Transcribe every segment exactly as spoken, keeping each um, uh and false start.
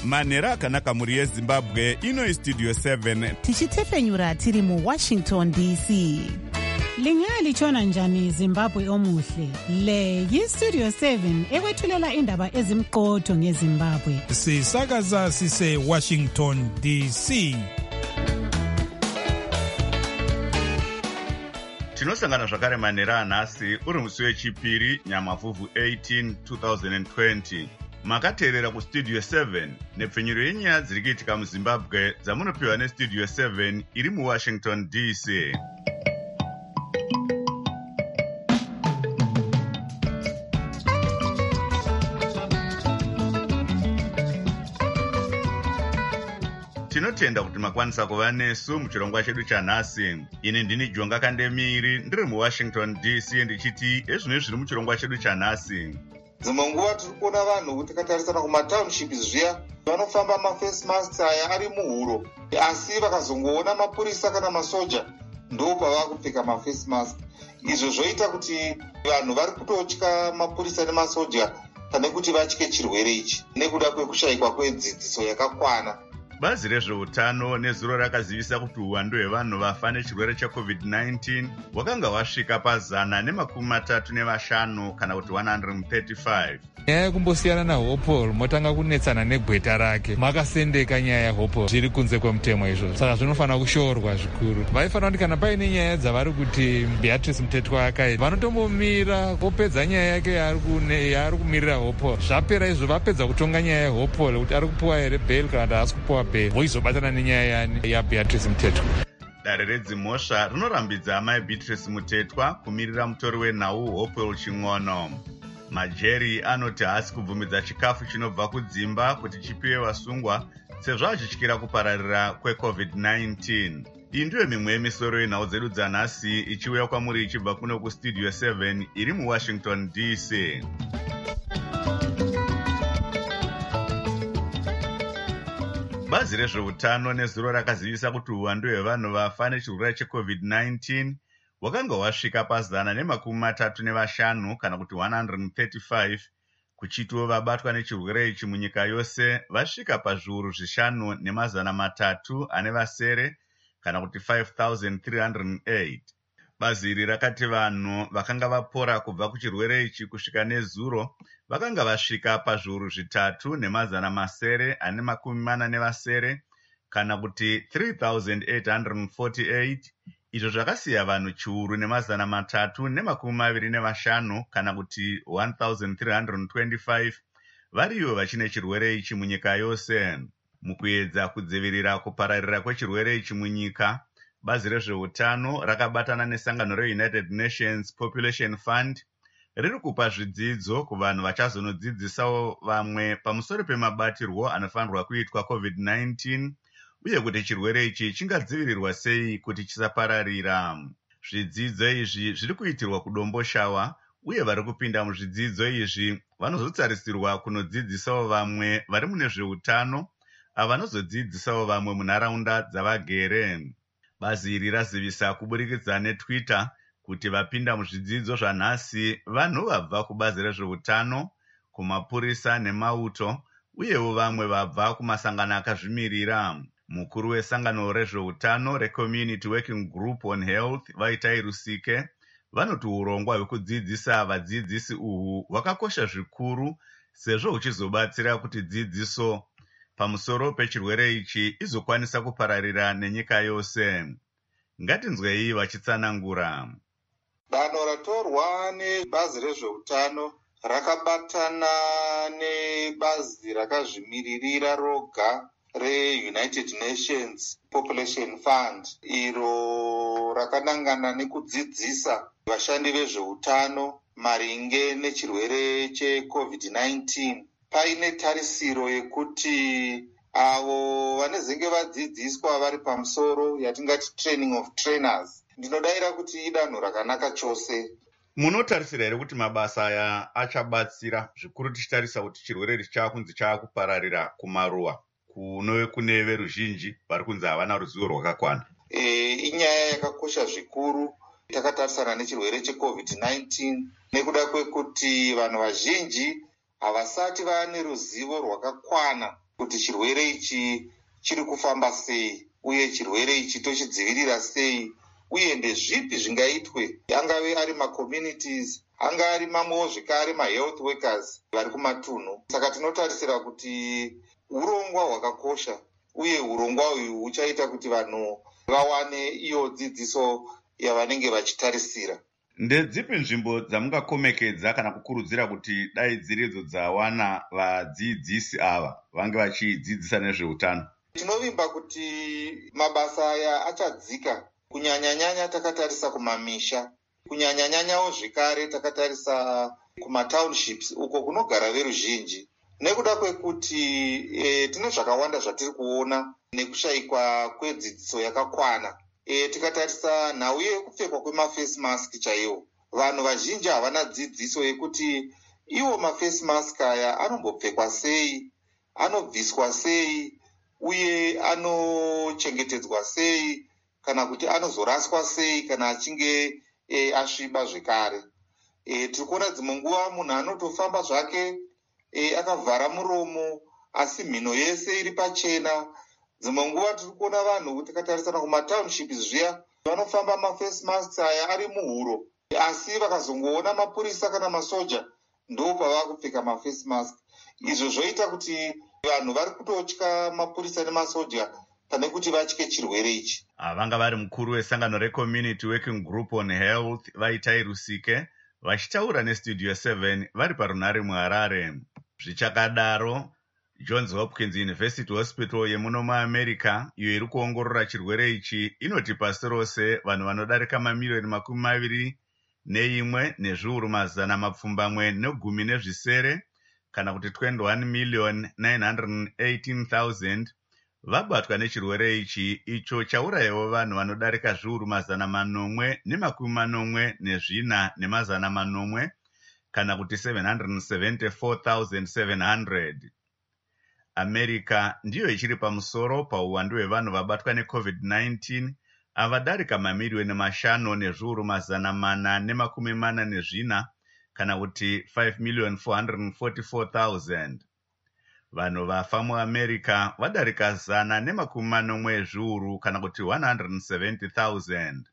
manhero akanaka mhuri yezimbabwe. Ino istudio seven tichitefenyura tiri muwashington D C. Lingalitshona njani Zimbabwe omuhle? Le yistudio seven ekwethulela indaba ezimqotho ngeZimbabwe. Sisakaza sise Washington D C. tinosangana zvakare manhero anhasi uri musi wechipiri nyamavhuvhu eighteen twenty twenty. Makateerera kustudio seven nepfenyuro yenyaya dziri kuitika muZimbabwe dzamunopiwa nestudio seven iri muWashington D C. Tinotenda kuti makwanisa kuva nesu muchirongwa chedu chanhasi. Ini ndini Jonga Kandemiri ndiri muWashington D C ndichiti ezvino zviri muchirongwa chedu chanhasi. Dzimwe nguva tiri kuona vanhu tikatarisana kumatownships zviya vanofamba maface masks aya ari muhuro, asi vakazongoona mapurisa kana masoja ndo pavakupfeka maface mask. Izvo zvoita kuti vanhu vari kutotya mapurisa nemasoja pane kuti vatye chirwere ichi nekuda kwekushayikwa kwedzidziso yakakwana. Bazi rezveutano nezuro rakazivisa kuti uwandu hwevanhu vafa nechirwere checovid nineteen hwakanga hwasvika pazana nemakumi matatu nevashanu kana kuti one hundred thirty-five. Nyaya yekumbosiyana naHopol motanga kunetsana negweta rake, makasendeka nyaya yaHopol zviri kunze kwemutemo izvozvo, saka zvinofanira kushoorwa zvikuru. Vaifanira kuti kana paine nyaya dzavari kuti Beatrice Mtetwa akaita vanotombomira vopedza nyaya yake yaari kumirira Hopol. Zvapera izvo vapedza kutonga nyaya yaHopol kuti ari kupiwa here bail kana kuti haasi kupiwa bail, voizobatana nenyaya yani yaBeatrice Mtetwa. Dare redzimhosva rinorambidza amai Beatrice Mtetwa kumirira mutori wenhau Hopol Ching'ono. Majeri anoti haasi kubvumidza chikafu chinobva kudzimba kuti chipiwe vasungwa sezvo achityira kupararira kwecovid nineteen. Iyi ndiyo mimwe yemisoro yenhau dzedu dzanhasi ichiuya kwamuri ichibva kuno kustudio seven iri muWashington D C. Bazi rezveutano nezuro rakazivisa kuti uwandu hwevanhu vafa nechirwere checovid nineteen hwakanga hwasvika pazana nemakumi matatu nevashanu kana kuti one hundred thirty-five, kuchitiwo vabatwa nechirwere ichi munyika yose vasvika pazviuru zvishanu nemazana matatu ane vasere kana kuti five thousand three hundred eight. Bazi iri rakati vanhu vakanga vapora kubva kuchirwere ichi kusvika nezuro vakanga vasvika pazviuru zvitatu nemazana masere ane makumi mana nevasere kana kuti three thousand eight hundred forty-eight. Izvo zvakasiya vanhu chiuru nemazana matatu nemakumi maviri nevashanu kana kuti one thousand three hundred twenty-five variyo vachine chirwere ichi munyika yose. Mukuedza kudzivirira kupararira kwechirwere ichi munyika, bazi rezveutano rakabatana nesangano reUnited Nations Population Fund riri kupa zvidzidzo kuvanhu vachazonodzidzisawo vamwe pamusoro pemabatirwo anofanirwa kuitwa covid nineteen uye kuti chirwere ichi chingadzivirirwa sei kuti chisapararira. Zvidzidzo izvi zviri kuitirwa kudomboshawa uye vari kupinda muzvidzidzo izvi vanozotsarisirwa kunodzidzisawo vamwe vari mune zveutano avanozodzidzisawo vamwe munharaunda dzavagere. Bazi iri razivisa kuburikidza neTwitter kuti vapinda muzvidzidzo zvanhasi vanhu vabva kubazi rezveutano, kumapurisa nemauto uyewo vamwe vabva kumasangano akazvimirira. Mukuru wesangano rezveutano reCommunity Working Group on Health Vaitai Rusike vanoti urongwa hwekudzidzisa vadzidzisi uhu hwakakosha zvikuru sezvo huchizobatsira kuti dzidziso pamusoro pechirwere ichi izokwanisa kupararira nenyika yose. Ngatinzwei vachitsanangura. Danho ratorwa nebazi rezveutano rakabatana nebazi rakazvimiririra roga reUnited Nations Population Fund iro rakanangana nekudzidzisa vashandi vezveutano maringe nechirwere checovid nineteen. Paine tarisiro yekuti avo vanezenge vadzidziswa vari pamusoro yatingati training of trainers. Ndinodayira kuti idanho rakanaka chose. Munotarisira here kuti mabasa aya achabatsira zvikuru tichitarisa kuti chirwere ichi chakunzi chakupararira kumaruwa kuno kune veruzhinji vari kunzi havana ruzivo rwakakwana? E, inyaya yakakosha zvikuru. Takatarisana nechirwere checovid nineteen nekuda kwekuti vanhu vazhinji havasati vane ruzivo rwakakwana kuti chirwere ichi chiri kufamba sei uye chirwere ichi tochidzivirira sei uye ndezvipi zvingaitwe, angave ari macommunities, anga ari mamwewo zvekare mahealth workers vari kumatunhu. Saka tinotarisira kuti urongwa hwakakosha uye urongwa uyu huchaita kuti vanhu vawane iyo dzidziso yavanenge vachitarisira. Ndedzipi nzvimbo dzamungakomekedza kana kukurudzira kuti dai dziridzo dzawana vadzidzisi ava vange vachidzidzisa nezveutano? Tinovimba kuti mabasa aya achadzika, kunyanya-nyanya takatarisa kumamisha, kunyanya-nyanyawo zvekare takatarisa kumatownships uko kunogara veruzhinji. Nekuda kwekuti e, tine zvakawanda zvatiri kuona nekushayikwa kwedzidziso yakakwana. E, tikatarisa nhau yekupfekwa kwemafesi mask chaiwo, vanhu vazhinji havana dzidziso yekuti iwo mafesi mask aya anombopfekwa sei, anobviswa sei uye anochengetedzwa sei, kana kuti anozoraswa sei kana achinge e, asviba zvekare. E, tiri kuona dzimwe nguva munhu anotofamba zvake e, akavhara muromo asi mhino yese iri pachena. Dzimwe nguva tiri kuona vanhu tikatarisana kumatownships zviya vanofamba mafesi masks aya ari muhuro, asi vakazongoona mapurisa kana masoja ndo pavakupfeka mafesi mask. Izvo zvoita kuti vanhu vari kutotya mapurisa nemasoja pane kuti vatye chirwere ichi. Vanga vari mukuru wesangano reCommunity Working Group on Health Vaitai Rusike vachitaura neStudio seven vari parunare muHarare. Zvichakadaro, Johns Hopkins University Hospital yemuno muAmerica iyo iri kuongorora chirwere ichi inoti pasi rose vanhu vanodarika mamiliyoni makumi maviri neimwe nezviuru mazana mapfumbamwe negumi nezvisere kana kuti twenty-one million nine hundred eighteen thousand vabatwa nechirwere ichi, icho chaurayiwo vanhu vanodarika zviuru mazana manomwe nemakumi manomwe nezvina nemazana manomwe kana kuti seven hundred seventy-four thousand seven hundred. America ndiyo ichiri pamusoro pauwandu hwevanhu vabatwa neCovid nineteen avadarika mamiliyoni mashanu nezviuru mazana mana nemakumi mana nezvina kana kuti five million four hundred forty-four thousand. Vanhu vafa muAmerica vadarika zana nemakumi manomwe ezviuru kana kuti one hundred seventy thousand.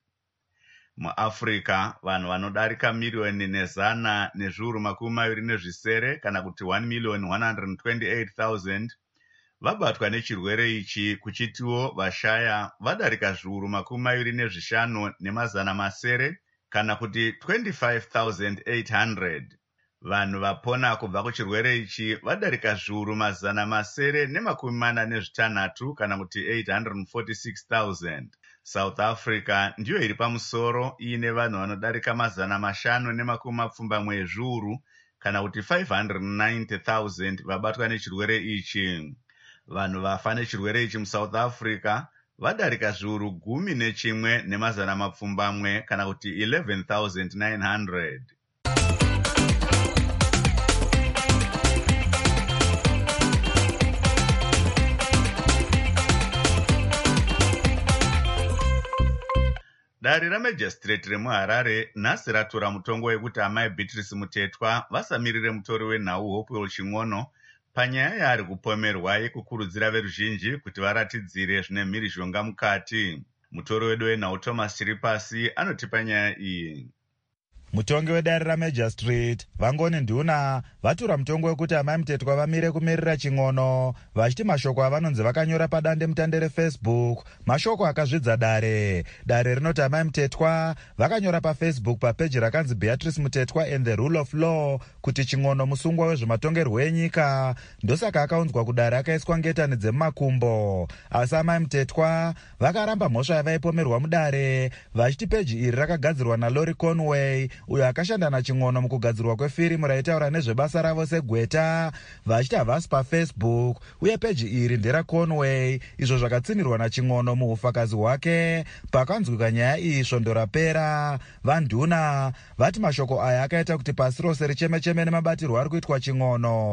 MuAfrica vanhu vanodarika miliyoni nezana nezviuru makumi maviri nezvisere kana kuti one million one hundred twenty-eight thousand vabatwa nechirwere ichi, kuchitiwo vashaya vadarika zviuru makumi maviri nezvishanu nemazana masere kana kuti twenty-five thousand eight hundred. Vanhu vapona kubva kuchirwere ichi vadarika zviuru mazana masere nemakumi mana nezvitanhatu kana kuti eight hundred forty-six thousand. South Africa ndiyo iri pamusoro iine vanhu vanodarika mazana mashanu nemakumi mapfumbamwe ezviuru kana kuti five hundred ninety thousand vabatwa nechirwere ichi. Vanhu vafa nechirwere ichi muSouth Africa vadarika zviuru gumi nechimwe nemazana mapfumbamwe kana kuti eleven thousand nine hundred. Dari ramajistrate remuHarare nhasi ratora mutongo wekuti amai Beatrice Mutetwa vasamirire mutori wenhau Hopewell Ching'ono panyaya yaari kupomerwa yekukurudzira veruzhinji kuti varatidzire zvine mhirizhonga mukati. Mutori wedu wenhau Thomas Chiripasi anotipa nyaya iyi. Mutongi wedare ramajistrate Vangoni Nduna vatura mutongo wekuti amai Mutetwa vamire kumirira Ching'ono vachiti mashoko avanonzi vakanyora padande mutande reFacebook mashoko akazvidza dare. Dare rinoti amai Mutetwa vakanyora paFacebook papeji rakanzi Beatrice Mutetwa and the Rule of Law kuti Ching'ono musungwa wezvematongerwo enyika, ndosaka akaunzwa kudare akaiswa ngetani dzemumakumbo. Asi amai Mutetwa vakaramba mhosva yavaipomerwa mudare vachiti peji iri rakagadzirwa naLaurie Conway uyo akashanda naChing'ono mukugadzirwa kwefirimu raitaura nezvebasa ravo segweta, vachiti havasi paFacebook uye peji iri nderaConway, izvo zvakatsinirwa naChing'ono muufakazi hwake. Pakanzwika nyaya iyi svondo rapera, vaNduna vati mashoko aya akaita kuti pasi rose richemecheme nemabatirwo ari kuitwa Ching'ono.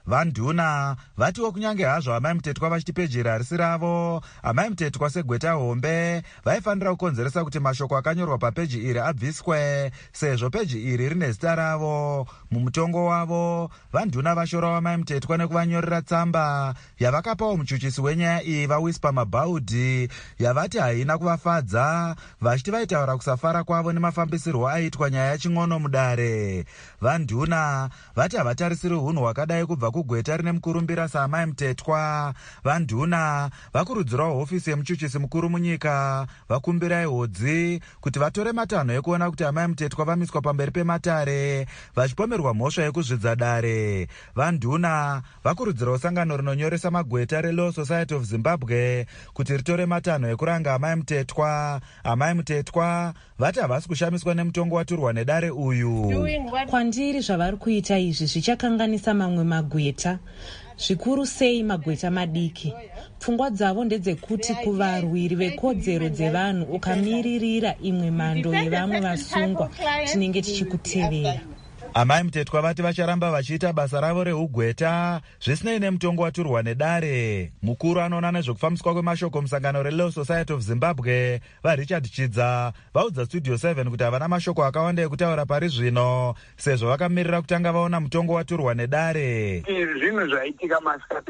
vandhuna vatiwo kunyange hazvo amai mutetwa vachiti peji iri harisi ravo, amai mutetwa segweta hombe vaifanira kukonzeresa kuti mashoko akanyorwa papeji iri abviswe, sezvo peji iri rine zita ravo. Mumutongo wavo vandhuna vashora wamai mutetwa nekuvanyorera tsamba yavakapawo muchuchisi wenyaya iyi vaWhisper Mabaudi yavati haina kuvafadza, vachiti vaitaura kusafara kwavo nemafambisirwo aitwa nyaya yaching'ono mudare. Vandhuna vati havatarisiri unhu hwakadai kubva kugweta rine mukurumbira saamai mutetwa. Vandhuna vakurudzirawo hofisi yemuchuchisi mukuru munyika vakumbirai hodzi kuti vatore matanho ekuona kuti amai mutetwa vamiswa pamberi pematare vachipomerwa mhosva yekuzvidza dare. Vandhuna vakurudzirawo sangano rinonyoresa magweta reLaw Society of Zimbabwe kuti ritore matanho ekuranga amai mutetwa. Amai mutetwa vati havasi kushamiswa nemutongo waturwa nedare uyu. Kwandiri zvavari kuita izvi zvichakanganisa mamwe magweta, zvikuru sei magweta madiki. Pfungwa dzavo ndedzekuti kuvarwiri vekodzero dzevanhu ukamiririra imwe mhando yevamwe vasungwa tinenge tichikutevera. Amai mutetwa vati vacharamba vachiita basa ravo reugweta zvisinei nemutongo waturwa nedare. Mukuru anoona nezvekufambiswa kwemashoko musangano reLaw Society of Zimbabwe vaRichard Chidza vaudza Studio seven kuti havana mashoko akawanda ekutaura pari zvino sezvo vakamirira kutanga vaona mutongo waturwa nedare. Zvinhu zvaitika masikati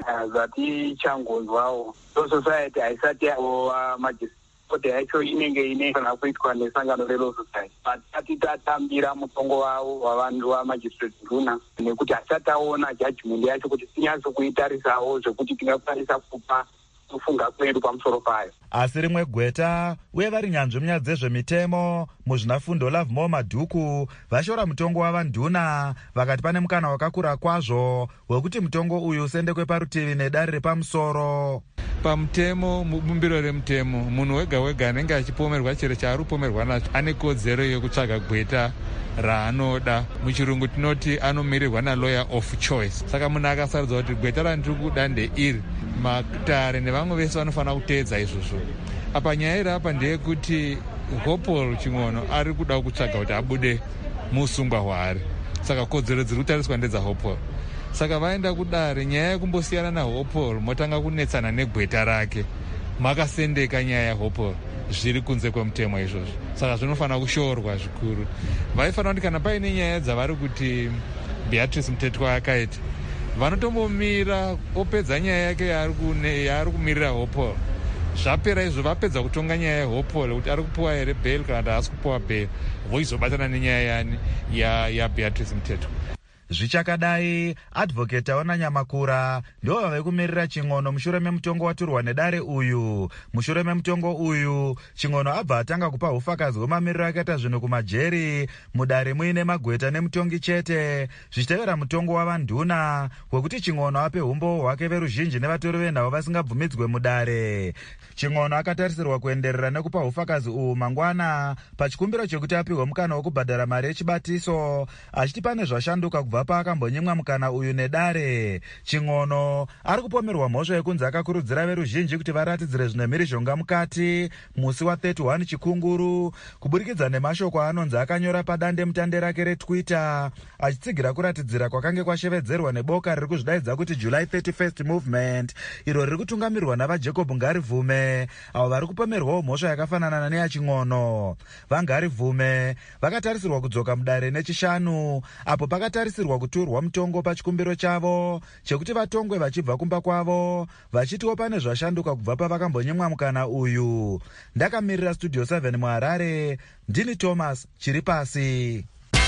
zvatichangonzwawo, Law Society haisati yava majisiti kuti yacho inenge inefana kuitwa nesangano reLaw Society. Vasati tatambira mutongo wavo wavanhu vamajistrate nduna nekuti hasati aona judgment yacho kuti tinyatso kuitarisawo zvekuti tingakwanisa kupa kufunga kwedu pamusoro payo. Asi rimwe gweta uye vari nyanzvi munyaya dzezvemitemo muzvinafundo Lovemore Madhuku vashora mutongo wavandhuna vakati pane mukana wakakura kwazvo wekuti mutongo uyu usendekwe parutivi nedare repamusoro. Pamutemo, mubumbiro remutemo, munhu wega wega anenge achipomerwa chero chaaripomerwa nacho ane kodzero yekutsvaga gweta raanoda. Muchirungu tinoti anomirirwa nalawyer of choice. Saka munhu akasarudza kuti gweta randiri kuda ndeiri, matare nevamwe vese vanofanira kuteedza izvozvo. Apa nyaya iri apa ndeyekuti Hopewell Ching'ono ari kuda kutsvaga kuti abude musungwa hwaari, saka kodzero dziri kutariswa ndedzaHopewell. Saka vaenda kudare, nyaya yekumbosiyana naHopewell motanga kunetsana negweta rake, makasendeka nyaya yaHopewell, zviri kunze kwemutemo izvozvo. Saka zvinofanira kushoorwa zvikuru. Vaifanira kuti kana paine nyaya dzavari kuti Beatrice Mutetwa akaita, vanotombomira opedza nyaya yake yaari kumirira Hopewell. Zvapera izvo vapedza kutonga nyaya yaHopewell kuti ari kupuwa here bail kana kuti haasi kupuwa bail, voizobatana nenyaya yani yaBeatrice Mutetwa. Zvichakadai, advocate Aona Nyamakura ndivo vave kumirira Ching'ono mushure memutongo waturwa nedare uyu. Mushure memutongo uyu, Ching'ono abva atanga kupa hufakazi hwemamiriro akaita zvinhu kumajeri mudare muine magweta nemutongi chete, zvichitevera mutongo wavandhuna wekuti Ching'ono ape umbo hwake veruzhinji nevatori venhau vasingabvumidzwe mudare. Ching'ono akatarisirwa kuenderera nekupa hufakazi uhu mangwana pachikumbiro chekuti apiwe mukana wokubhadhara mari yechibatiso, achiti pane zvashanduka kubva paakambonyimwa mukana uyu nedare. Ching'ono ari kupomerwa mhosva yekunzi akakurudzira veruzhinji kuti varatidzire zvine mhirizhonga mukati musi wa31 Chikunguru kuburikidza nemashoko anonzi akanyora padande mutande rake reTwitter achitsigira kuratidzira kwakange kwashevedzerwa neboka riri kuzvidaidza kuti July thirty-first Movement, iro riri kutungamirwa navaJacob Ngarivhume, avo vari kupomerwawo mhosva yakafanana neyaChing'ono. VaNgarivhume vakatarisirwa kudzoka mudare nechishanu apo pakatarisirwa kuturwa mutongo pachikumbiro chavo chekuti vatongwe vachibva kumba kwavo, vachitiwo pane zvashanduka kubva pavakambonyimwa mukana uyu. Ndakamirira Studio seven muHarare, ndini Thomas Chiripasi.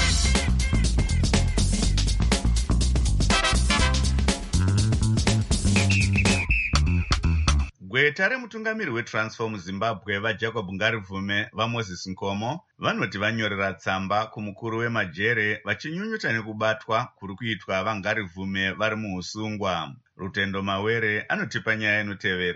Gweta remutungamiri weTransform Zimbabwe vaJacob Ngarivhume vaMoses Nkomo vanoti vanyorera tsamba kumukuru wemajere vachinyunyuta nekubatwa kuri kuitwa vaNgarivhume vari muusungwa. Rutendo Mawere anotipa nyaya inotevera.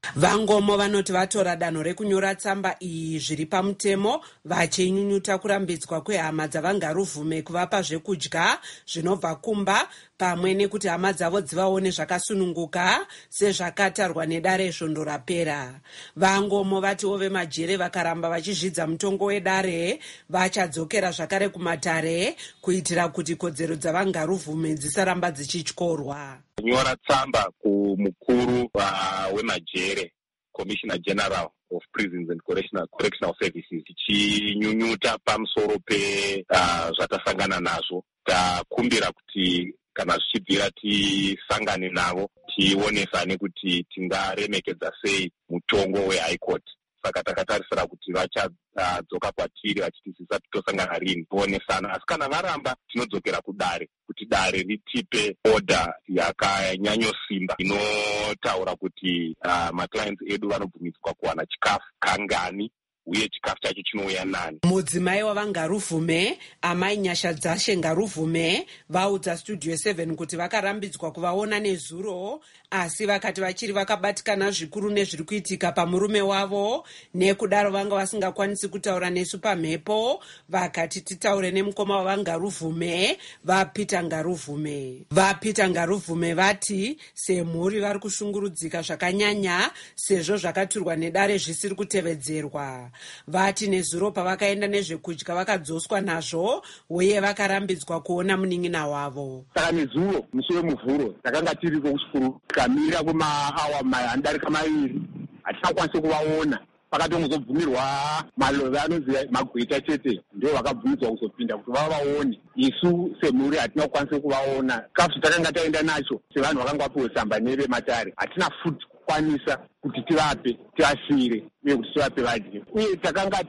Vangomo vanoti vatora danho rekunyora tsamba iyi zviri pamutemo, vachinyunyuta kurambidzwa kwehama dzavangaruvume kuvapa zvekudya zvinobva kumba, pamwe nekuti hama dzavo dzivaone zvakasununguka sezvakatarwa nedare svondo rapera. Vangomo vatiwo vemajere vakaramba vachizvidza mutongo wedare vachadzokera zvakare kumatare kuitira kuti kodzero dzavangaruvume dzisaramba dzichityorwa. Nyora tsamba kumukuru uh, wemajere, Commissioner General of Prisons and Correctional, Correctional Services, tichinyunyuta pamusoro pe uh, zvatasangana nazvo, takumbira kuti kana zvichibvira tisangane navo tionesane kuti tingaremekedza sei mutongo weHigh Court. Saka takatarisira kuti vachadzoka kwatiri vachitisisa tosangana rini tionesana, asi kana varamba tinodzokera kudare kuti dare ritipe order yakanyanyosimba inotaura kuti uh, maclients edu vanobvumidzwa kuwana chikafu kangani uye chikafu chacho chinouya nani. Mudzimai wavangaruvume amai Nyashadzashe Ngaruvume vaudza Studio seven kuti vakarambidzwa kuvaona nezuro, asi vakati vachiri vakabatikana zvikuru nezviri kuitika pamurume wavo, nekudaro vanga vasingakwanisi kutaura nesu pamhepo, vakati titaure nemukoma wavangaruvume vaPeter Ngaruvume. VaPeter Ngaruvume vati semhuri vari kushungurudzika zvakanyanya sezvo zvakaturwa nedare zvisiri kutevedzerwa. Vati nezuro pavakaenda nezvekudya vakadzoswa nazvo uye vakarambidzwa kuona munin'ina wavo. Saka nezuro musi wemuvhuro takanga tiriko kuchikuru tikamira kwemaawa anodarika maviri hatisakwanisi kuvaona. Pakatongozobvumirwa malove anonzi magweta chete ndio vakabvumidzwa kuzopinda kuti vavaone. Isu semhuri hatina kukwanisa kuvaona. Chikafu takanga taenda nacho sevanhu vakanga vapiwe tsamba nevematare hatina futi kukwanisa kuti tivape tivasiyire uye kuti tivape vadye. Uye takanga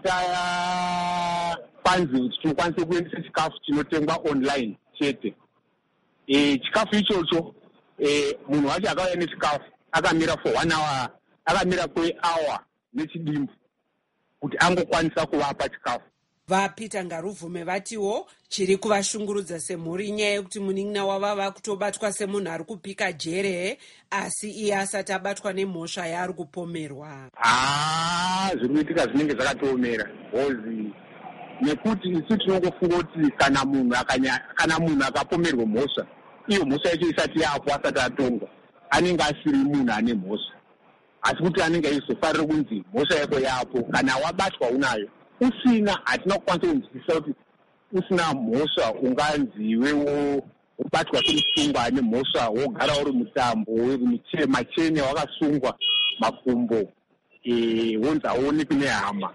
tapanzi kuti tinokwanisa kuendesa chikafu chinotengwa online chete. E, chikafu ichocho e, munhu wacho akauya nechikafu akamira for one hour, akamira kwehour nechidimbu kuti angokwanisa kuvapa chikafu. VaPeter Ngaruvume vatiwo chiri kuvashungurudza semhuri inyaya yekuti munin'ina wavo vava kutobatwa semunhu ari kupika jere, asi iye asati abatwa nemhosva yaari kupomerwa. Ah, zviri kuitika zvinenge zvakatoomera hozi nekuti isu tinongofunga kuti kana munhu akanya kana munhu akapomerwa mhosva, iyo mhosva yacho isati yapo asati atongwa, anenge asiri munhu ane mhosva, asi kuti anenge aizofarira kunzi mhosva yako yapo kana wabatwa unayo. Usina hatina kukwanisa kunzwisisa kuti usina mhosva unganziwe wobatwa semusungwa ane mhosva wogara uri mutambo macheni wakasungwa makumbo e, wonzi aonekwi nehama.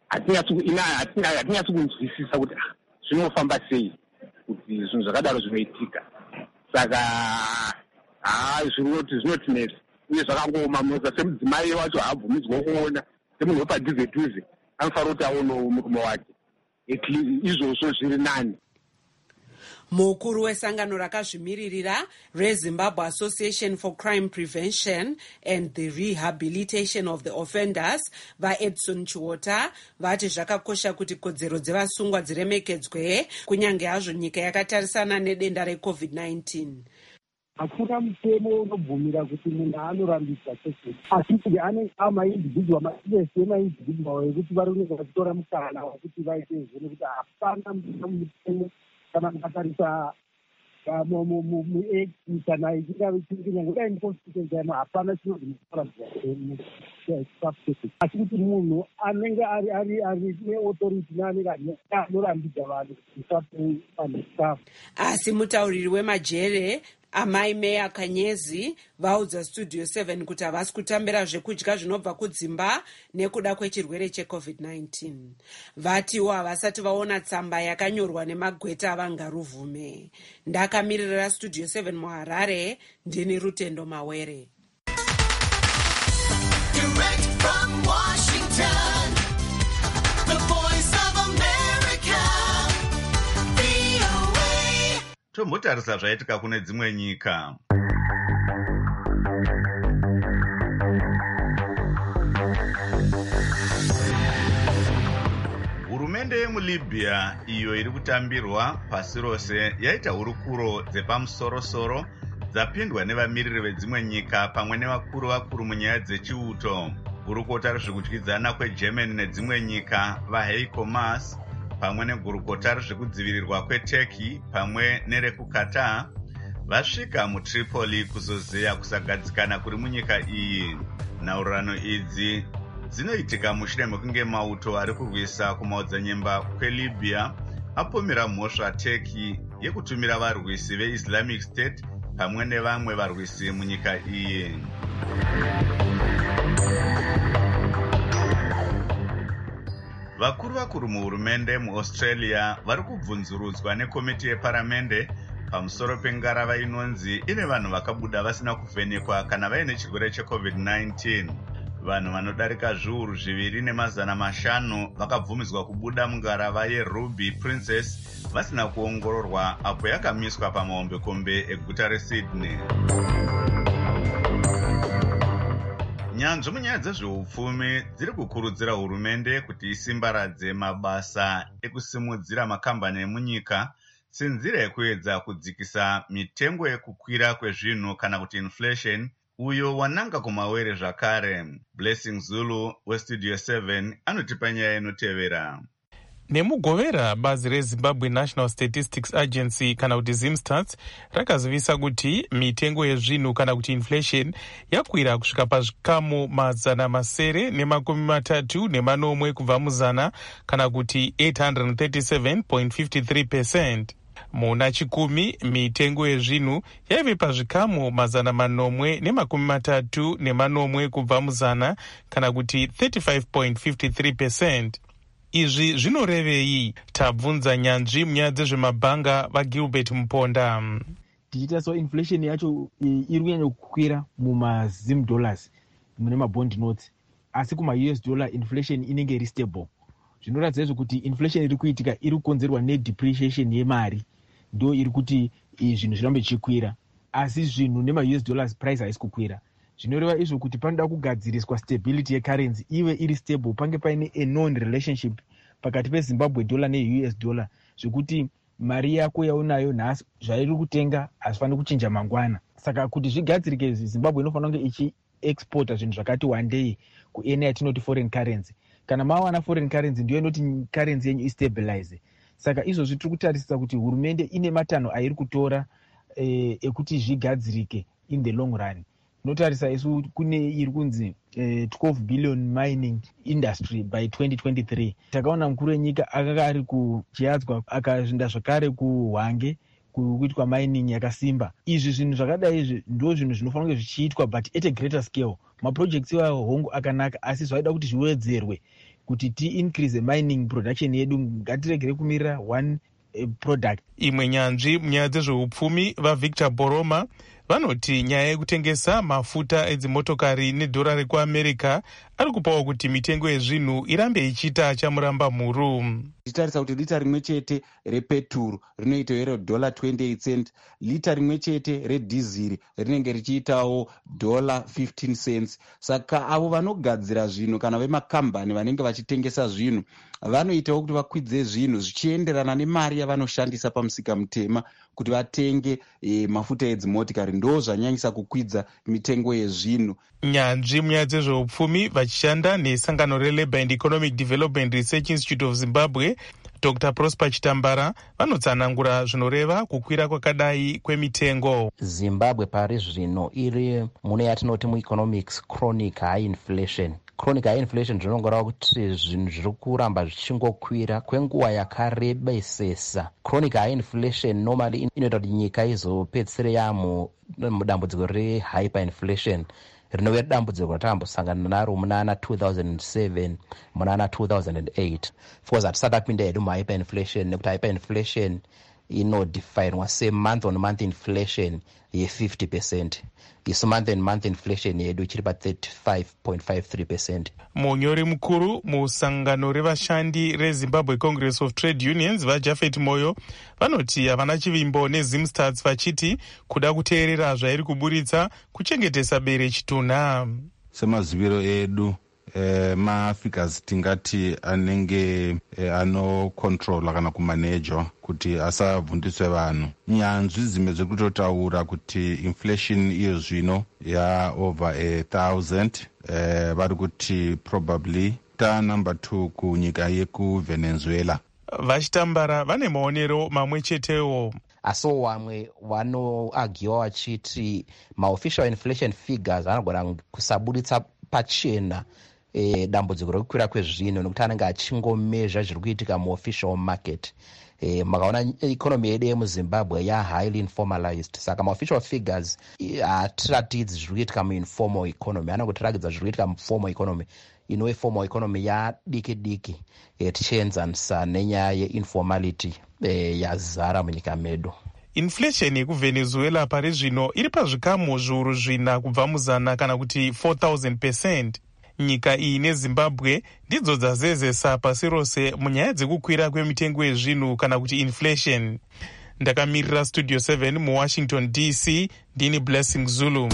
Hatinyatsi kunzwisisa kuti zvinofamba sei kuti zvinhu zvakadaro zvinoitika. Saka haa zvinoti zvinotinesa uye zvakangoma munoza semudzimai wacho haabvumidzwa kuona semunhu wepadhuze dhuze anofanira kuti aonewo murume wake. Izvozvo zviri nani. Mukuru wesangano rakazvimiririra reZimbabwe Association for Crime Prevention and the Rehabilitation of the Offenders vaEdson Chiwota vati zvakakosha kuti kodzero dzevasungwa dziremekedzwe kunyange hazvo nyika yakatarisana nedenda reCovid nineteen. Hakuna mutemo unobvumira kuti munhu anorambisa chete, asi kuti ane amaindividual masilese emaindividual ekuti vari kunenge vachitora mukana wekuti vaite izvo nekuti hapana mutemo kana mukatarisa muact kana ichingave chingenge kudai muconstitution chaimo hapana chinonzi muchikafu chete, asi kuti munhu anenge ari ari ari neauthority neanenge anorambidza vanhu kuti vape vanhu chikafu. Asi mutauriri wemajere amai Meya Kanyezi vaudza Studio seven kuti havasi kutambira zvekudya zvinobva kudzimba nekuda kwechirwere cheCovid nineteen. Vatiwo havasati vaona tsamba yakanyorwa nemagweta avangaruvume. Ndakamirira Studio seven muHarare, ndini Rutendo Mawere. Direct from Washington, the voice of America, V O A. Tombotarisa zvaitika kune dzimwe nyika. Hurumende yemuLibya iyo iri kutambirwa pasi rose yaita hurukuro dzepamusoro-soro dzapindwa nevamiriri vedzimwe nyika pamwe nevakuru vakuru munyaya dzechiuto. Gurukota rezvekudyidzana kweGermany nedzimwe nyika vaHeiko Maas pamwe negurukota rezvekudzivirirwa kweTurkey pamwe nerekuQatar vasvika muTripoli kuzozeya kusagadzikana kuri munyika iyi. Nhaurirano idzi dzinoitika mushure mekunge mauto ari kurwisa kumaodzanyemba kweLibya apomera mhosva Turkey yekutumira varwisi veIslamic State pamwe nevamwe varwisi munyika iyi. Vakuru vakuru muhurumende muAustralia vari kubvunzurudzwa nekomiti yeparamende pamusoro pengarava inonzi ine vanhu vakabuda vasina kuvhenekwa kana vaine chirwere checovid nineteen. Vanhu vanodarika zviuru zviviri nemazana mashanu vakabvumidzwa kubuda mungarava yeRuby Princess vasina kuongororwa apo yakamiswa pamahombekombe eguta reSydney. Nyanzvi munyaya dzezveupfumi dziri kukurudzira hurumende kuti isimbaradze mabasa ekusimudzira makambani emunyika senzira yekuedza kudzikisa mitengo yekukwira kwezvinhu kana kuti inflation, uyo wananga kumawere zvakare. Blessing Zulu weStudio seven anotipa nyaya inotevera. Nemugovera, bazi reZimbabwe National Statistics Agency kana kuti Zimstats rakazivisa kuti mitengo yezvinhu kana kuti inflation yakwira kusvika pazvikamu mazana masere nemakumi matatu nemanomwe kubva muzana kana kuti eight hundred thirty-seven point five three percent. Muna chikumi mitengo yezvinhu yaive pazvikamu mazana manomwe nemakumi matatu nemanomwe kubva muzana kana kuti thirty-five point five three percent. Izvi zvinorevei? Tabvunza nyanzvi munyaya dzezvemabhanga vaGilbert Muponda. Tichita so inflation yacho iri kunyanya kukwira mumazim dollars mune mabond notes, asi kuma-U S dollar inflation inenge iri stable. Zvinoratidza izvo kuti inflation iri kuitika iri kukonzerwa nedepreciation yemari, ndo iri kuti zvinhu zvirambe zvichikwira, asi zvinhu nema-U S dollars price haisi kukwira. Zvinoreva izvo kuti panoda kugadziriswa stability yecurrency ive iri stable, pange paine a non relationship pakati peZimbabwe dollar ne-U S dollar, zvekuti mari yako yaunayo nhasi zvairi kutenga hazvifaniri kuchinja mangwana. Saka kuti zvigadzirike, Zimbabwe inofanira kunge ichiexporta zvinhu zvakati wandei kuena yatinoti foreign currency. Kana mawana foreign currency ndiyo inoti currency yenyu istabilize. Saka izvozvi tiri kutarisisa kuti hurumende ine matanho airi kutora eh, ekuti zvigadzirike in the long run. Notarisa isu kune iri kunzi eh, twelve billion mining industry by twenty twenty-three. Takaona mukuru wenyika akanga ari kuchiadzwa akazvinda zvakare kuHwange kuitwa mining yakasimba. Izvi zvinhu zvakadai izvi ndo zvinhu zvinofanira kunge zvichiitwa but at a greater scale. Maprojects iwayo hongu akanaka, asi zvaida kuti zviwedzerwe kuti ti increase mining production yedu, ngatiregere kumirira one uh, product. Imwe nyanzvi munyaya dzezveupfumi vaVictor Boroma vanoti nyaya yekutengesa mafuta edzimotokari nedhora rekuAmerica ari kupawo kuti mitengo yezvinhu irambe ichiita chamuramba mhuru. Titarisa kuti lita rimwe chete repeturu rinoita ero dollar twenty-eight cent, lita rimwe chete redhiziri rinenge richiitawo dollar fifteen cents. Saka avo vanogadzira zvinhu kana vemakambani vanenge vachitengesa zvinhu vanoitawo kuti vakwidze zvinhu zvichienderana nemari yavanoshandisa pamusika mutema kuti vatenge e, mafuta edzimotikari, ndo zvanyanyisa kukwidza mitengo yezvinhu. Nyanzvi munyaya dzezveupfumi vachishanda nesangano reLabour and Economic Development Research Institute of Zimbabwe, Doctor Prosper Chitambara vanotsanangura zvinoreva kukwira kwakadai kwemitengo. Zimbabwe pari zvino iri mune yatinoti mueconomics chronic high inflation. Chronic high inflation zvinongoreva kuti zvinhu zviri kuramba zvichingokwira kwenguva yakarebesesa. Chronic high inflation normally inoita kuti nyika izopedzisire yamo mudambudziko rehyperinflation rinove dambudziko ratambosangana naro munana two thousand seven munana two thousand eight. Of course hatisati tapinda hedu muhyperinflation nekuti hyperinflation inodefine semonth on month inflation ye-fifty percent. Isu month and month inflation yedu ichiri pa thirty-five point five three percent. Munyori mukuru musangano revashandi reZimbabwe Congress of Trade Unions vaJafet Moyo vanoti havana chivimbo neZimstats vachiti kuda kuteerera zvairi kuburitsa kuchengetesa bere chitunha. Semaziviro edu eh, mafigures tingati anenge eh, anocontrola kana kumanejwa kuti asavhundiswe vanhu. Nyanzvi dzimwe dzekutotaura kuti inflation iyo zvino ya over a thousand eh, vari kuti probably ta number two kunyika yekuvenezuela. Vachitambara vane maonero mamwe chetewo. Asiwo vamwe vanoagiwa vachiti maofficial inflation figures anogona kusabuditsa pachena e, dambudziko rekukwira kwezvinhu nekuti anenge achingomezva zviri kuitika muofficial market. E, makaona economy yedu yemuzimbabwe ya highly informalized, saka maofficial figures hatiratidzi zviri kuitika muinformal economy, anotiratidza zviri kuitika muformal economy. Inove formal economy yadiki diki e, tichienzanisa nenyaya yeinformality e, yazara munyika medu. Inflation yekuvenezuela pari zvino iri pazvikamu zviuru zvina kubva muzana kana kuti four thousand percent. Nyika iyi nezimbabwe ndidzo dzazezesa pasi rose munyaya dzekukwira kwemitengo yezvinhu kana kuti inflation. Ndakamirira Studio seven muwashington D C, ndini Blessing Zulu.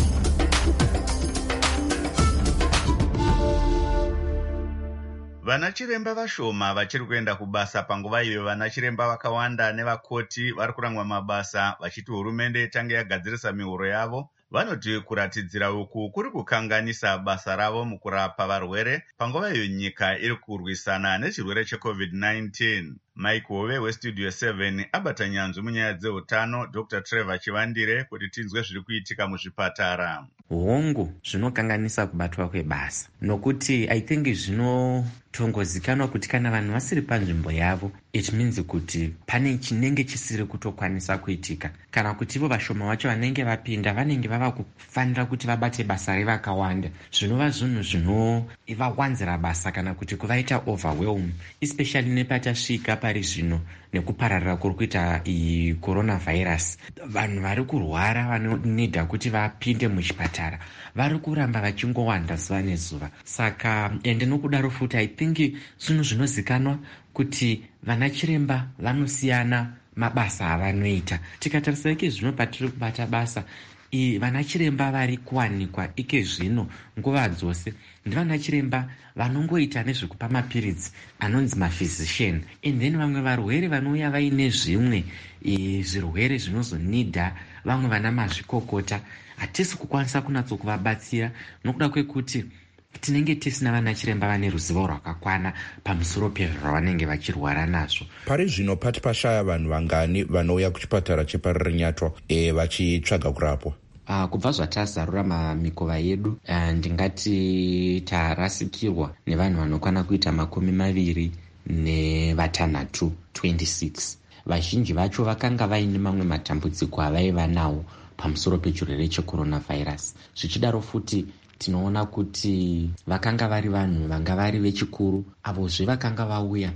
Vanachiremba vashoma vachiri kuenda kubasa panguva iyo vanachiremba vakawanda nevakoti vari kurangwa mabasa vachiti hurumende itange yagadzirisa mihoro yavo. Vanoti kuratidzira uku kuri kukanganisa basa ravo mukurapa varwere panguva iyo nyika iri kurwisana nechirwere checovid nineteen. Mike Hove weStudio seven abata nyanzvi munyaya dzeutano Doctor Trevor Chivandire kuti tinzwe zviri kuitika muzvipatara. Hongu zvinokanganisa kubatwa kwebasa nokuti I think zvinotongozikanwa kuti kana vanhu vasiri panzvimbo yavo it means kuti pane chinenge chisiri kutokwanisa kuitika, kana kuti ivo vashoma vacho vanenge vapinda vanenge vava kufanira kuti vabate basa revakawanda, zvinova zvinhu zvinovawanzira basa kana kuti kuvaita overwhelm, especially nepatasvika pari zvino nekupararira kuri kuita iyi coronavirus. Vanhu vari kurwara vanonidha kuti vapinde muchipatara vari kuramba vachingowanda zuva nezuva. Saka ende nokudaro futi I think zvinhu zvinozikanwa kuti vanachiremba vanosiyana mabasa avanoita. Tikatarisa ike zvino patiri kubata basa i vanachiremba vari kuwanikwa ike zvino nguva dzose ndivanachiremba vanongoita nezvekupa mapiritsi anonzi maphysician, and then vamwe varwere vanouya vaine zvimwe zvirwere zvinozonidha vamwe vana mazvikokota. Hatisi kukwanisa kunatso kuvabatsira nokuda kwekuti tinenge tisina vanachiremba vane ruzivo rwakakwana pamusoro pezvavanenge vachirwara nazvo. Pari zvino pati pashaya vanhu vangani vanouya kuchipatara cheparirinyatwa e, vachitsvaga kurapwa? Uh, kubva zvatazarura mamikova yedu uh, ndingati tarasikirwa nevanhu vanokwana kuita makumi maviri nevatanhatu twenty-six. Vazhinji vacho vakanga vaine mamwe matambudziko avaiva nawo pamusoro pechirwere checoronavirus. Zvichidaro futi tinoona kuti vakanga vari vanhu vanga vari vechikuru avozve vakanga vauya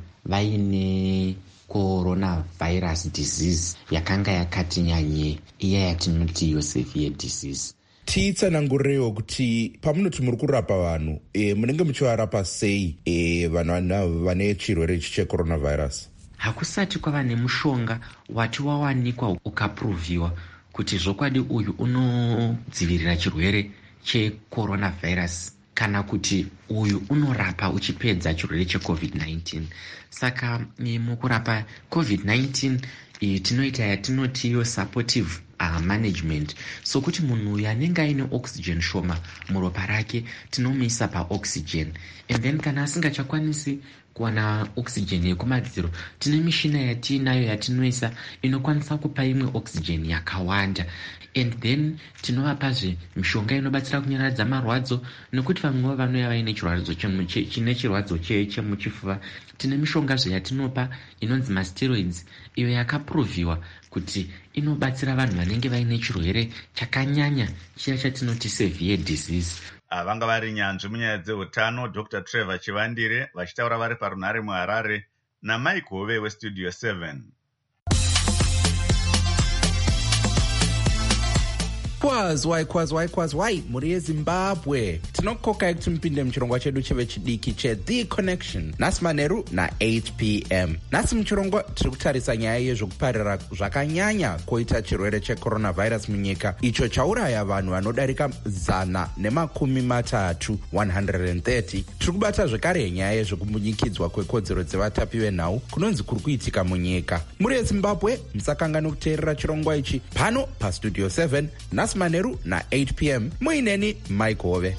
vaine coronavirus disease yakanga yakati nyanye, iya yatinoti yo severe disease. Titsanangurewo kuti pamunoti muri kurapa vanhu e, munenge muchivarapa sei e, vanhu vane chirwere checoronavirus? Hakusati kwava nemushonga wati wawanikwa ukapruviwa kuti zvokwadi uyu unodzivirira chirwere checoronavirus kana kuti uyu unorapa uchipedza chirwere checovid nineteen. Saka mukurapa covid nineteen tinoita yatinoti yo supportive uh, management, so kuti munhu uyu anenge aine oxygen shoma muropa rake tinomuisa paoxygen, and then kana asingachakwanisi kuwana oxygen yekumadziro tine mishina yatiinayo yatinoisa inokwanisa kupa imwe oxygen yakawanda, and then tinovapazve mishonga inobatsira kunyaradza marwadzo, nekuti vamwe vanouya vaine chirwadzo chine chirwadzo chemuchifuva. Tine mishongazve yatinopa inonzi masteroids iyo yakapruviwa kuti inobatsira vanhu vanenge vaine chirwere chakanyanya chiya chatinoti severe disease. Vanga vari nyanzvi munyaya dzeutano Doctor Trevor Chivandire vachitaura vari parunhare muHarare naMike Hove weStudio seven. kwazi wai kwazi wai kwazi wai mhuri yezimbabwe tinokokai kuti mupinde muchirongwa chedu cheve chidiki cheThe Connection nhasi manheru na-eight p m nhasi muchirongwa tiri kutarisa nyaya yezvokuparira zvakanyanya koita chirwere checoronavirus munyika icho chauraya vanhu vanodarika zana nemakumi matatu one hundred thirty. Tiri kubata zvekare nyaya yezvokumunyikidzwa kwekodzero dzevatapi venhau kunonzi kuri kuitika munyika. Muri yezimbabwe musakangani kuteerera chirongwa ichi pano pastudio seven nhasi manheru na-eight p m muineni Mike Hove.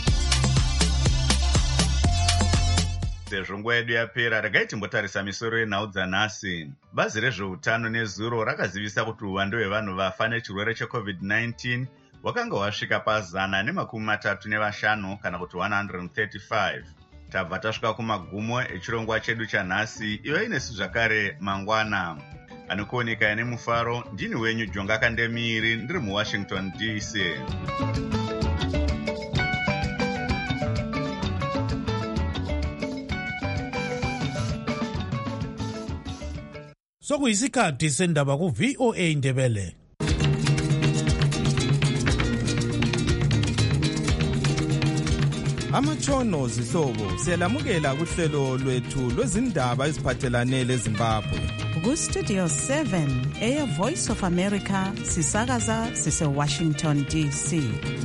sezvo nguva yedu yapera regai timbotarisa misoro yenhau dzanhasi. Bazi rezveutano nezuro rakazivisa kuti uwandu hwevanhu vafa nechirwere checovid nineteen wakanga wasvika pazana nemakumi matatu nevashanu kana kuti one hundred thirty-five. Tabva tasvika kumagumo echirongwa chedu chanhasi. Ivo inesu zvakare mangwana anokuoneka nemufaro. Ndini wenyu Jonga Kandemiri ndiri muWashington D C. Sokuyisikhathi sendaba ku V O A Ndebele. Amatshono zihlobo siyalamukela kuhlelo lwethu lwezindaba eziphathelane leZimbabwe. Ku Studio seven eya Voice of America sisakaza sise Washington D C.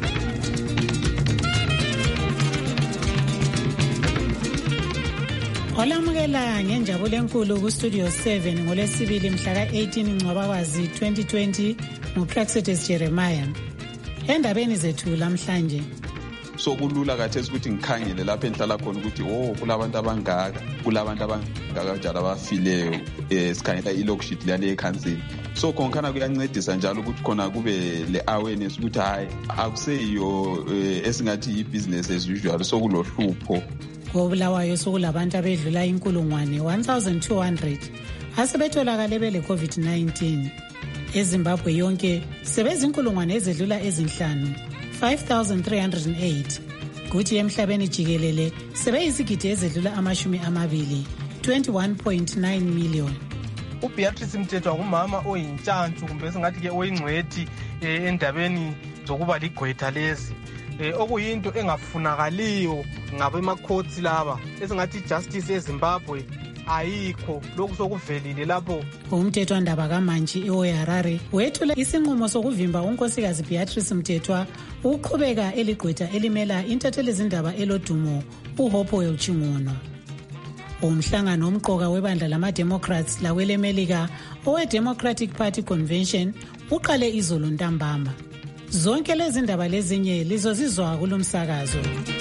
Olamukela ngenjabulo enkulu ku Studio seven ngolesibili mhla ka eighteen Ncwabakazi twenty twenty nguPraxitis Jeremiah. Endabeni zethu lamhlanje sokulula kathesi ukuthi ngikhangele lapha enhlala khona ukuthi oh kulabantu abangaka kulabantu abangaka njalo abafileyo esikhangela ilokshit lale ekhansini. So konkhana kuyancedisa njalo ukuthi khona kube le awareness ukuthi hayi akuseyiyo esingathi i-business as usual sokulohlupho. Kobulawayo sokulabantu abedlula inkulungwane one thousand two hundred asebetholakale bele COVID nineteen. EZimbabwe yonke sebezinkulungwane ezedlula ezinhlanu five thousand three hundred eight. Kuthi emhlabeni jikelele sebeyizigidi ezedlula amashumi amabili twenty-one point nine million. uBeatrice Mthethwa ngumama oyintshantshu kumbe singathi ke oyingcwethi endabeni zokuba ligqwetha lezi. Okuyinto engafunakaliyo ngabemakhotsi laba esingathi justice eZimbabwe ayikho lokhu sokuvelile lapho. Umthethwa ndaba kaMantshi eHarare wethula isinqumo sokuvimba unkosikazi Beatrice Mthethwa ukuqhubeka eligqwetha elimela intatheli zindaba elodumo uHopewell Ching'ono. Umhlangano omqoka webandla lama-Democrats lakwelemelika owe-Democratic Party Convention uqale izolo ntambama. Zonke lezi ndaba lezinye lizozizwa kulomsakazo.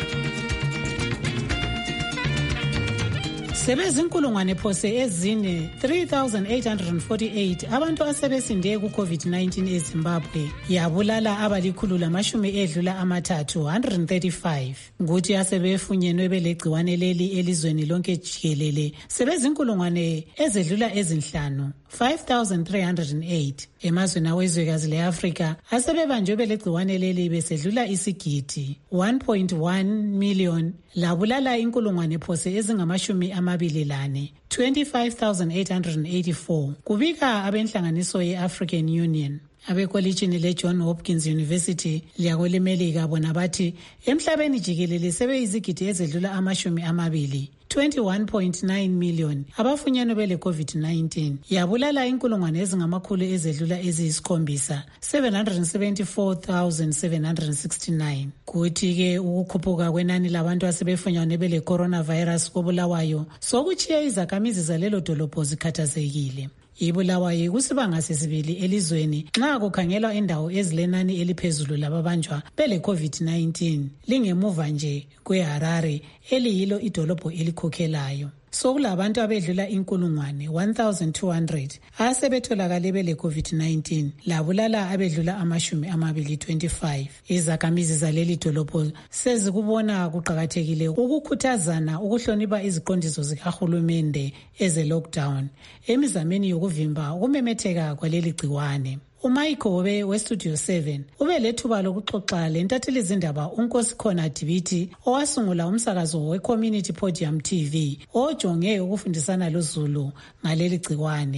Sebezinkulungwane phose ezine three thousand eight hundred forty-eight abantu asebesinde ku COVID nineteen eZimbabwe yabulala abalikhulu lamashumi edlula amathathu one hundred thirty-five. Nguthi asebefunyenwe belegciwane leli elizweni lonke jikelele sebezinkulungwane ezedlula ezinhlanu five thousand three hundred eight. Emazweni awezwekazi leAfrika asebebanjwe belegciwane leli besedlula isigidi one point one million labulala inkulungwane phose ezingamashumi amabili lane twenty-five thousand eight hundred eighty-four. Kubika abenhlanganiso ye-African Union. Abekolitshini le-John Hopkins University liyakwelemelika bona bathi emhlabeni jikelele sebeyizigidi ezedlula amashumi amabili twenty-one point nine million abafunyenwe bele COVID nineteen yabulala inkulungwane ezingamakhulu ezedlula eziyisikhombisa seven hundred seventy-four thousand seven hundred sixty-nine. Kuthi ke ukukhuphuka kwenani labantu asebefunyenwe bele coronavirus kobulawayo sokuchiya izakhamizi zalelo dolobho zikhathazekile. Ibulawayo kusibanga sesibili elizweni nxa kukhangelwa indawo ezilenani eliphezulu lababanjwa bele COVID nineteen lingemuva nje kweHarare eliyilo idolobho elikhokhelayo. Sokulabantu abedlula inkulungwane one thousand two hundred asebetholakale bele COVID nineteen labulala abedlula amashumi amabili twenty-five. Izakhamizi zaleli dolobho sezikubona kuqakathekile ukukhuthazana ukuhlonipha iziqondiso zikahulumende eze lockdown emizameni yokuvimba ukumemetheka kwaleli gciwane. uMike Hove weStudio seven ube lethuba lokuxoxa lentatheli zindaba uNkosikhona Dibiti owasungula umsakazo weCommunity Podium T V ojonge ukufundisana loZulu ngaleli gciwane.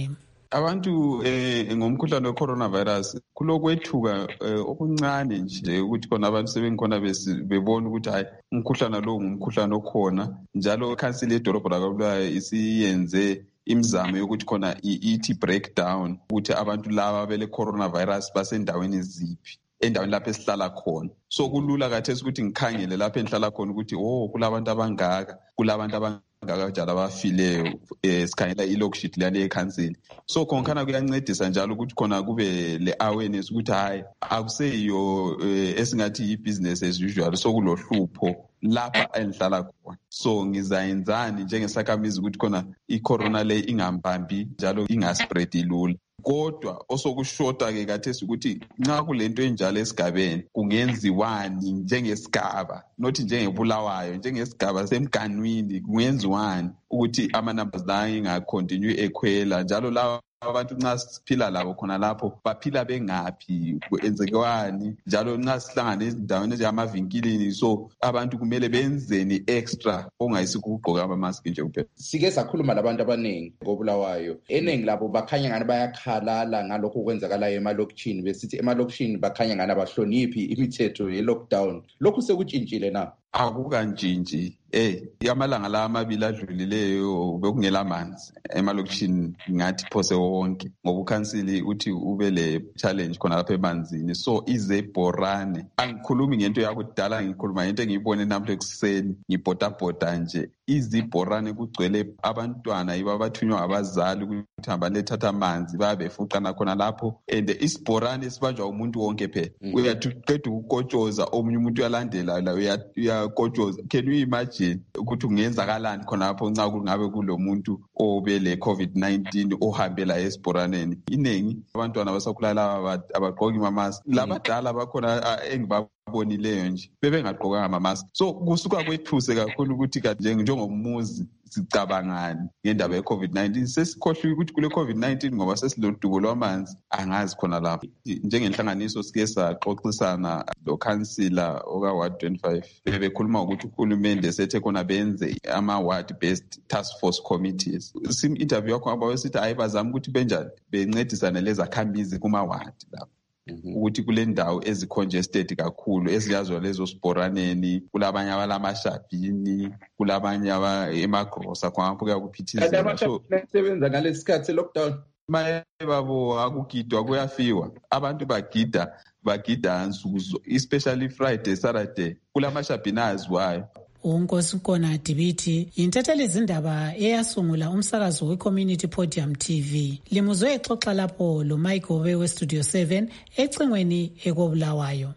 abantu eh ngomkhuhlane we-coronavirus kulokwethuka okuncane nje ukuthi khona abantu sebengikhona bebona ukuthi hayi umkhuhlane lo ngumkhuhlane okhona, njalo ikhansili yedolobho lakwaBulawayo isiyenze imizamo yokuthi khona ithi breakdown ukuthi abantu laba bele coronavirus basendaweni ziphi endaweni lapho esihlala khona. So kulula kathesi ukuthi ngikhangele lapho engihlala khona ukuthi oh kulabantu abangaka, kulabantu abangaka njalo abafileyo esikhangela i-log-sheet lale ekhansili. So khonkhana kuyancedisa njalo ukuthi khona kube le awareness ukuthi hayi akuseyiyo esingathi i-business as usual, so kulohlupho lapha engihlala khona. So ngizayenzani njengesakhamizi ukuthi khona i-corona le ingambambi njalo ingaspread ilula. Kodwa osokushota ke kathesi ukuthi nxa kulento enjalo esigabeni kungenziwani njengesigaba, not njengeBulawayo, njengesigaba semganwini kungenziwani ukuthi ama numbers la ingacontinue ekhwela, njalo lawa abantu nxa siphila labo khona lapho baphila bengaphi, kwenzekwani, njalo nxa sihlangana ezindaweni ezamavinkilini, so abantu kumele benzeni extra ongayisiku ukugqoka ama-mask nje kuphela. Sike sakhuluma labantu abaningi koBulawayo, eningi labo bakhanya ngani bayakhalala ngalokho kwenzakalayo emalokishini, besithi emalokishini bakhanya ngani abahloniphi imithetho ye-lockdown. Lokhu sekutshintshile na? Akukantshintshi. Eh, amalanga la amabili adlulileyo bekungela manzi emalokishini ngathi phose wonke, ngoba ukhansili uthi ube le challenge khona lapha emanzini. So izebhorane, angikhulumi ngento yakudala, ngikhuluma ngento engiyibone namhla ekuseni ngibhodabhoda nje. Izibhorane kugcwele abantwana yiba bathunywa abazali ukuthi hamba lethatha amanzi babefuqana khona lapho, and isibhorane sibanjwa umuntu wonke phela. Mm. Uyathi uqeda ukukotshoza omunye umuntu uyalandela la uyakotshoza. Can you imagine ukuthi kungenzakalani khonapho nxa kungabe kulomuntu obele covid nineteen ohambela esibhoraneni? Inengi abantwana basakhulala abagqoki ama-mask, labadala bakhona engibabonileyo nje bebengagqokanga ama-mask. So kusuka kwethuse kakhulu ukuthi kanje njengomuzi sicabangani ngendaba ye-covid nineteen. Sesikhohlwe ukuthi kule covid nineteen ngoba sesilodubo lwamanzi angazi khona lapho. Njengenhlanganiso sike saxoxisana lo-councillor oka-ward twenty-five, bebekhuluma ukuthi uhulumende sethe khona benze ama-ward based task force committees. Sim-interview yakho abawesithi hayi bazama ukuthi benjani bencedisane lezakhamizi kuma-ward lapho. Mm-hmm. Ukuthi kule ndawo ezi-congested kakhulu eziyazwa lezo sibhoraneni, kulabanye abalamashabhini, kulabanye emagrosa khonapho kuyakuphithizela. So sebenza ngalesi sikhathi se-lockdown maye babo akugidwa kuyafiwa, abantu bagida bagida nsuku, especially Friday, Saturday, kulamashabhini aziwayo. uNkosinkona Dibiti yintatheli izindaba eyasungula umsakazo we-Community Podium T V. Limuzwe exoxa lapho lo Mike Obe we Studio seven ecingweni ekoBulawayo.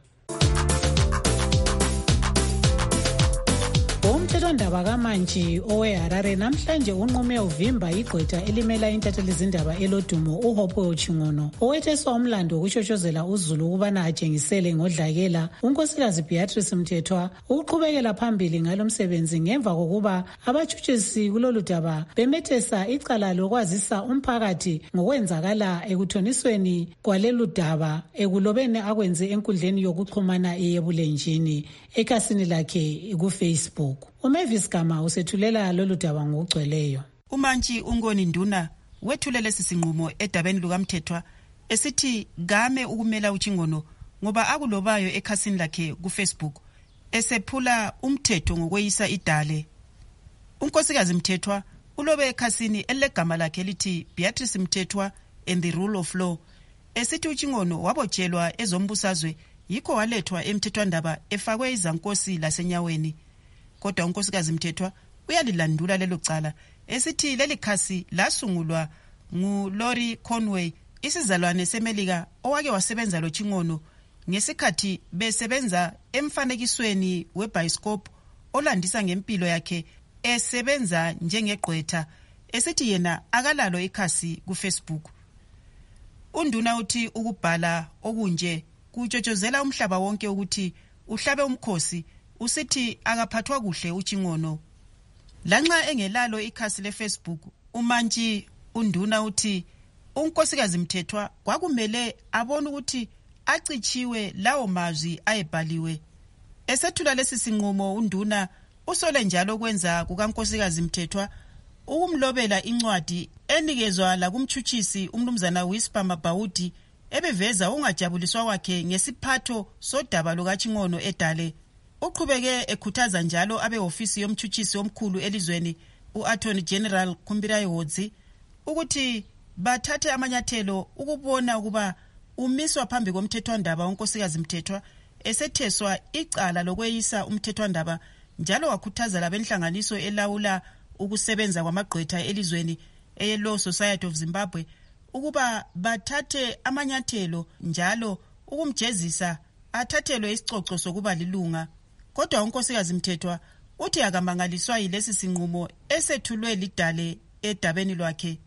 Umthethwandaba kaMantshi oweHarare namhlanje unqume uvimba igqwetha elimela intatheli izindaba elodumo uHopwe Chingono owetheswa umlando wokushotshozela uZulu ukubana atshengisele ngodlakela unkosikazi Beatrice Mthethwa ukuqhubekela phambili ngalomsebenzi ngemva kokuba abatshutshisi kulolu daba bemethesa icala lokwazisa umphakathi ngokwenzakala ekuthonisweni kwalelu daba ekulobeni akwenze enkundleni yokuxhumana eyebulenjini ekhasini lakhe kuFacebook. uMavis Gama usethulela lolu daba ngokugcweleyo. uMantshi uNgoni Nduna wethule lesi sinqumo edabeni lukaMthethwa esithi game ukumela uChingono ngoba akulobayo ekhasini lakhe kuFacebook esephula umthetho ngokweyisa idale. Unkosikazi Mthethwa ulobe ekhasini elegama lakhe lithi Beatrice Mthethwa and the Rule of Law esithi uChingono wabotshelwa ezombusazwe yikho walethwa emthethwandaba efakwe izankosi lasenyaweni. Kodwa unkosikazi Mthethwa uyalilandula lelo cala esithi leli khasi lasungulwa nguLaurie Conway, isizalwane seMelika owake wasebenza lo Chingono ngesikhathi besebenza emfanekisweni webioscope olandisa ngempilo yakhe esebenza njengegqwetha esithi yena akalalo ikhasi kuFacebook. uNduna uthi ukubhala okunje kutshotshozela umhlaba wonke ukuthi uhlabe umkhosi, usithi akaphathwa kuhle uChingono. Lanxa engelalo ikhasi leFacebook, uMantshi uNduna uthi unkosikazi Mthethwa kwakumele abone ukuthi acichiwe lawo mazwi ayebhaliwe. Esethula lesi sinqumo uNduna usole njalo kwenza kukankosikazi Mthethwa ukumlobela incwadi enikezwa la kumtshutshisi umnumzana Whisper Mabhawudi ebeveza ungajabuliswa kwakhe ngesiphatho sodaba lukaChingono edale. Uqhubeke ekhuthaza njalo abehofisi yomtshutshisi omkhulu elizweni u-Attorney General Khumbirai Hodzi ukuthi bathathe amanyathelo ukubona ukuba umiswa phambi komthethwandaba unkosikazi Mthethwa esetheswa icala lokweyisa umthethwandaba, njalo wakhuthaza labenhlanganiso elawula ukusebenza kwamagqwetha elizweni eLaw Society of Zimbabwe ukuba bathathe amanyathelo njalo ukumjezisa athathelwe isicoco sokuba lilunga. Kodwa unkosikazi Mthethwa uthi akamangaliswa yilesi sinqumo esethulwe lidale edabeni lwakhe.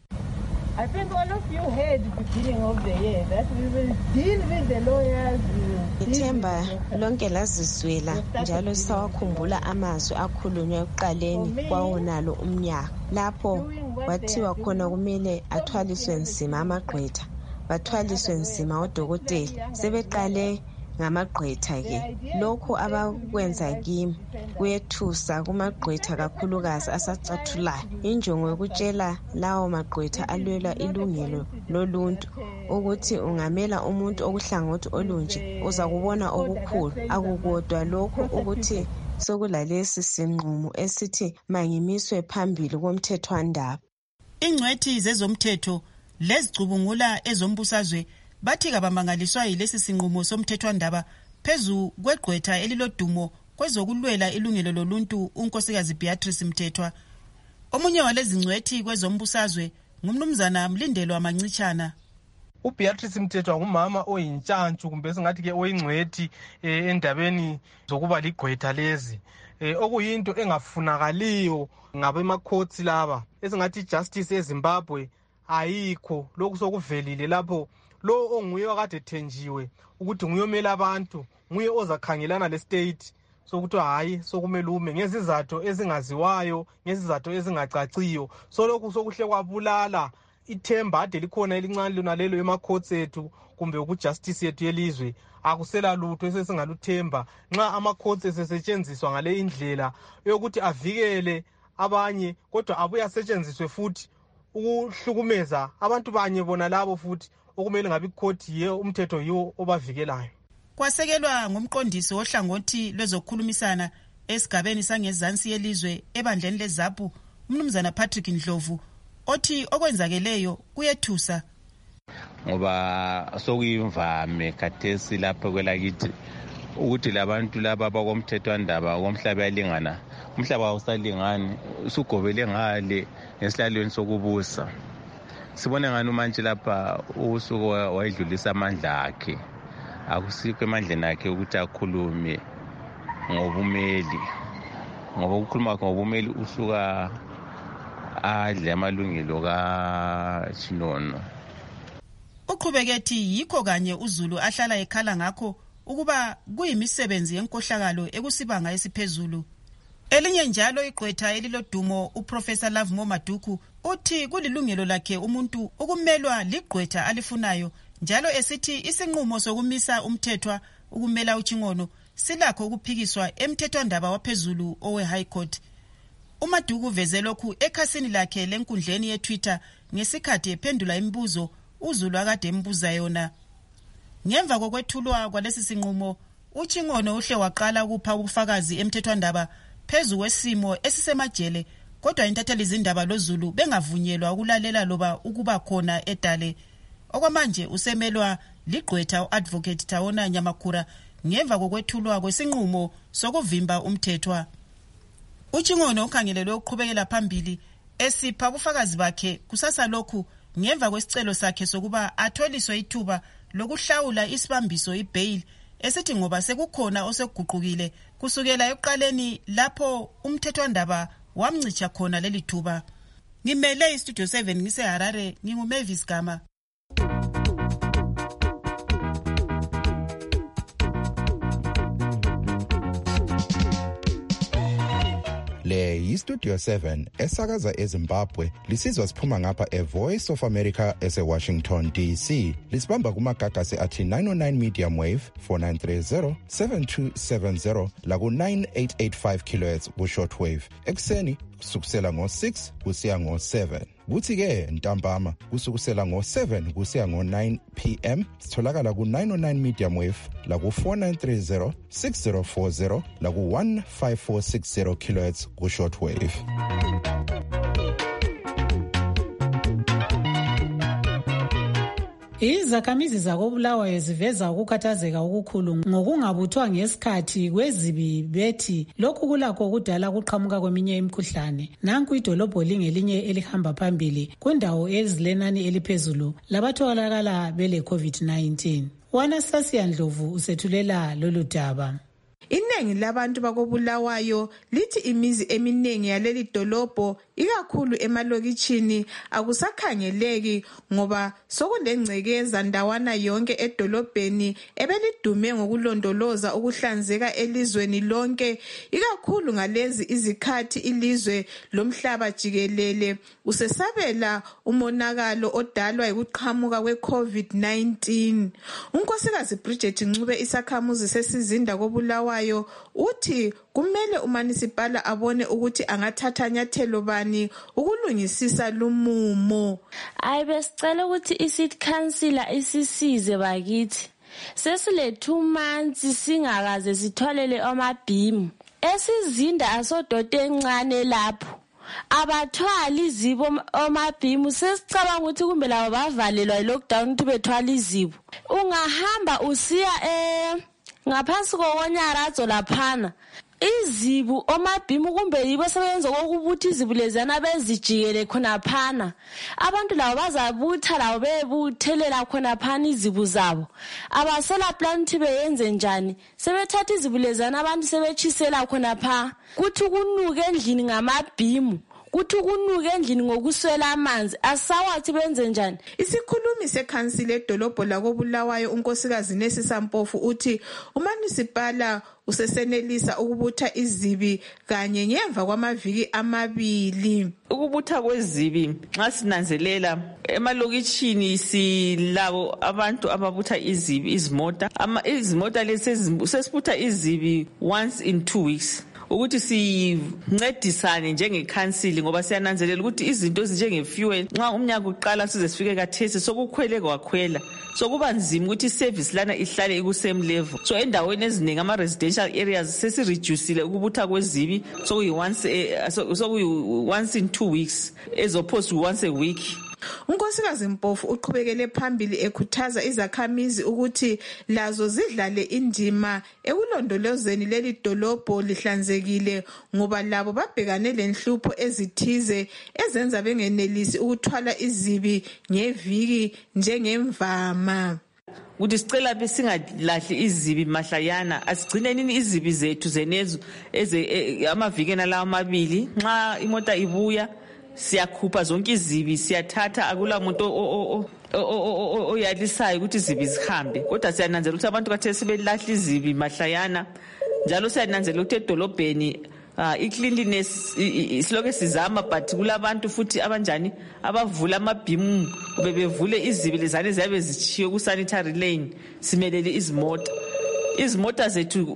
I think all of you heard at the beginning of the year that we will deal with the lawyers. Ithemba lonke laziswela njalo sawakhumbula amazwi akhulunywe ekuqaleni kwawonalo umnyaka lapho wathiwa khona kumele athwaliswe nzima amagqwetha, bathwaliswe nzima odokotela. Sebeqale ngamagqwetha ke lokho abakwenza kimi kuyethusa kumagqwetha kakhulukazi asacathulayo. Injongo yokutshela lawo magqwetha alwela ilungelo loluntu ukuthi ungamela umuntu okuhlangothi olunje uza kubona okukhulu, akukodwa lokho ukuthi sokulalesi sinqumo esithi mangimiswe phambili komthethwandaba. Ingcwethi zezomthetho lezicubungula ezombusazwe bathi kabamangaliswa yilesi sinqumo somthethwandaba phezu kwegqwetha elilodumo kwezokulwela ilungelo loluntu unkosikazi Beatrice Mthethwa. Omunye walezi ngcwethi kwezombusazwe ngumnumzana Mlindelwa Mancitshana. uBeatrice Mthethwa ngumama oyintshantshu kumbe singathi ke oyingcwethi eh, endabeni zokuba ligqwetha lezi eh, okuyinto engafunakaliyo ngabemacourts laba esingathi justice eZimbabwe ayikho. Lokhu sokuvelile lapho lo onguye wakade thenjiwe ukuthi nguyomela abantu, nguye ozakhangelana le state sokuthi hayi sokumele ume ngezizathu ezingaziwayo, ngezizathu ezingacaciyo. So lokhu sokuhle kwabulala ithemba ade likhona elincane lona lelo emacourts ethu kumbe ukujustice yethu yelizwe. Akusela lutho esesingaluthemba nxa amacourts esesetshenziswa ngale indlela yokuthi avikele abanye kodwa abuya asetshenziswe futhi ukuhlukumeza abantu banye bona labo futhi okumele ngabe icourt yiyo umthetho yiwo obavikelayo. Kwasekelwa ngumqondisi ohlangothi lwezokhulumisana esigabeni sangezansi yelizwe ebandleni leZAPU umnumzana Patrick Ndlovu othi okwenzakeleyo kuyethusa ngoba sokuyimvame kathesi lapho kwelakithi ukuthi labantu laba bakomthethwandaba komhlaba yalingana, umhlaba awusalingani, usugobele ngale ngesihlalweni sokubusa. Sibone ngani manje lapha usuku wayedlulisa amandla akhe, akusikho emandleni akhe ukuthi akhulume ngobumeli, ngoba ukukhuluma ngobumeli usuka adle amalungelo kaChinono. Uqhubekethi yikho kanye uZulu ahlala ekhala ngakho ukuba kuyimisebenzi yenkohlakalo ekusibanga esiphezulu. Elinye njalo igqwetha elilodumo uProfessor Lovemore Maduku uthi kulilungelo lakhe umuntu ukumelwa ligqwetha alifunayo, njalo esithi isinqumo sokumisa umthethwa ukumela uChingono silakho ukuphikiswa emthethwandaba waphezulu owe High Court. uMaduku uveze lokhu ekhasini lakhe lenkundleni yeTwitter ngesikhathi ephendula imibuzo uZulu akade embuza yona. Ngemva kokwethulwa kwalesi sinqumo, uChingono uhle waqala ukupha ubufakazi emthethwandaba phezu kwesimo esisemajele, kodwa intatheli izindaba loZulu bengavunyelwa ukulalela loba ukuba khona edale. Okwamanje usemelwa ligqwetha uAdvocate Tawona Nyamakhura ngemva kokwethulwa kwesinqumo sokuvimba umthethwa. uChingono ukhangelelwe ukuqhubekela phambili esipha ubufakazi bakhe kusasa lokhu ngemva kwesicelo sakhe sokuba atholiswe ithuba lokuhlawula isibambiso ibail esithi ngoba sekukhona oseguqukile kusukela ekuqaleni lapho umthethwandaba wamncicha khona leli thuba. Ngimele iStudio seven ngiseHarare, nginguMavis Gama. Le yiStudio seven esakaza eZimbabwe lisizwa siphuma ngapha eVoice of America eseWashington D C. Lisibamba kumagagasi athi nine oh nine medium wave four nine three zero seven two seven zero laku nine eight eight five kilohertz ku short wave. Ekseni kusukisela ngo six kusiya ngo seven. Kuthi ke ntambama kusukisela ngo seven kusiya ngo nine p m sitholakala ku nine oh nine medium wave la ku four nine three zero six zero four zero la ku one five four six zero kilohertz ku short wave. Izakhamizi zakoBulawayo ziveza ukukhathazeka okukhulu ngokungabuthwa ngesikhathi kwezibi bethi lokhu kulakho kudala ukuqhamuka kweminye imikhuhlane. Nanku idolobho lingelinye elihamba phambili kundawo ezilenani eliphezulu labatholakala bele COVID nineteen. Wanastasia Ndlovu usethulela lolu daba. Iningi labantu bakoBulawayo lithi imizi eminingi yaleli dolobho ikakhulu emalokitshini akusakhangeleki ngoba sokulengcekeza ndawana yonke edolobheni ebelidume ngokulondoloza ukuhlanzeka elizweni lonke ikakhulu ngalezi izikhathi ilizwe lomhlaba jikelele usesabela umonakalo odalwa ukuqhamuka kwe-COVID nineteen. Unkosikazi Bridget Ncube isakhamuzi sesizinda koBulawayo uthi kumele umanisipala abone ukuthi angathatha nyathelo bani ukulungisisa lumumo. Ayibesicela ukuthi iCity Councilor isisize bakithi. Sesile two months singakaze sitholele amabhimu. Esizinda asodote encane lapho. Abathwali izibo omabhimu sesicabanga ukuthi kumbe labo bavalelwa ilockdown ukuthi bethwala izibo. Ungahamba usiya eh ngaphansi kokonyaradzo laphana izibu omabhimu kumbe yibo sebenza kokubuthi izibu lezana bezijikele khona phana abantu labo bazabutha labo bebuthelela khona phana izibu zabo abasela plan thi beyenze njani sebethatha izibu lezana abantu sebechisela khona pha kuthi kunuke endlini ngamabhimu kuthi kunuke endlini ngokuswela amanzi asawathi benze njani. Isikhulumi sekhansile edolobho lakoBulawayo unkosikazi Nesi Sampofu uthi umanisipala usesenelisa ukubutha izibi kanye ngemva kwamaviki amabili. Ukubutha kwezibi nxa sinanzelela emalokitshini silabo abantu ababutha izibi izimota ama izimota lezi sesibutha izibi once in two weeks. Ukuthi sincedisane njengekhansili ngoba siyananzelela ukuthi izinto ezinjenge fuel nxa umnyaka uqala size sifike kathesi sokukhwele kwakhwela sokuba nzima ukuthi service lana ihlale iku same level. So endaweni eziningi ama residential areas sesi reduceile ukubutha kwezibi sokuyi once sokuyi once in two weeks as opposed to once a week. Unkosikazi Mpofu uqhubekele phambili ekhuthaza izakhamizi ukuthi lazo zidlale indima ekulondolozeni leli dolobho lihlanzekile ngoba labo babhekane lenhlupho ezithize ezenza bengenelisi ukuthwala izibi ngeviki njengemvama. Ukuthi sicela besingalahli izibi mahlayana asigcine nini izibi zethu zenezo eze amaviki nala amabili nxa imota ibuya siyakhupha zonke izibi siyathatha akula muntu oyalisayo ukuthi izibi zihambe kodwa siyananzela ukuthi abantu kathesi sebelahla izibi mahlayana njalo siyananzela ukuthi edolobheni i-cleanliness siloke sizama but kulabantu futhi abanjani abavula amabhimu bebevule izibi lezane ziyabe zichiwe ku sanitary lane simelele izimota. Izimota zethu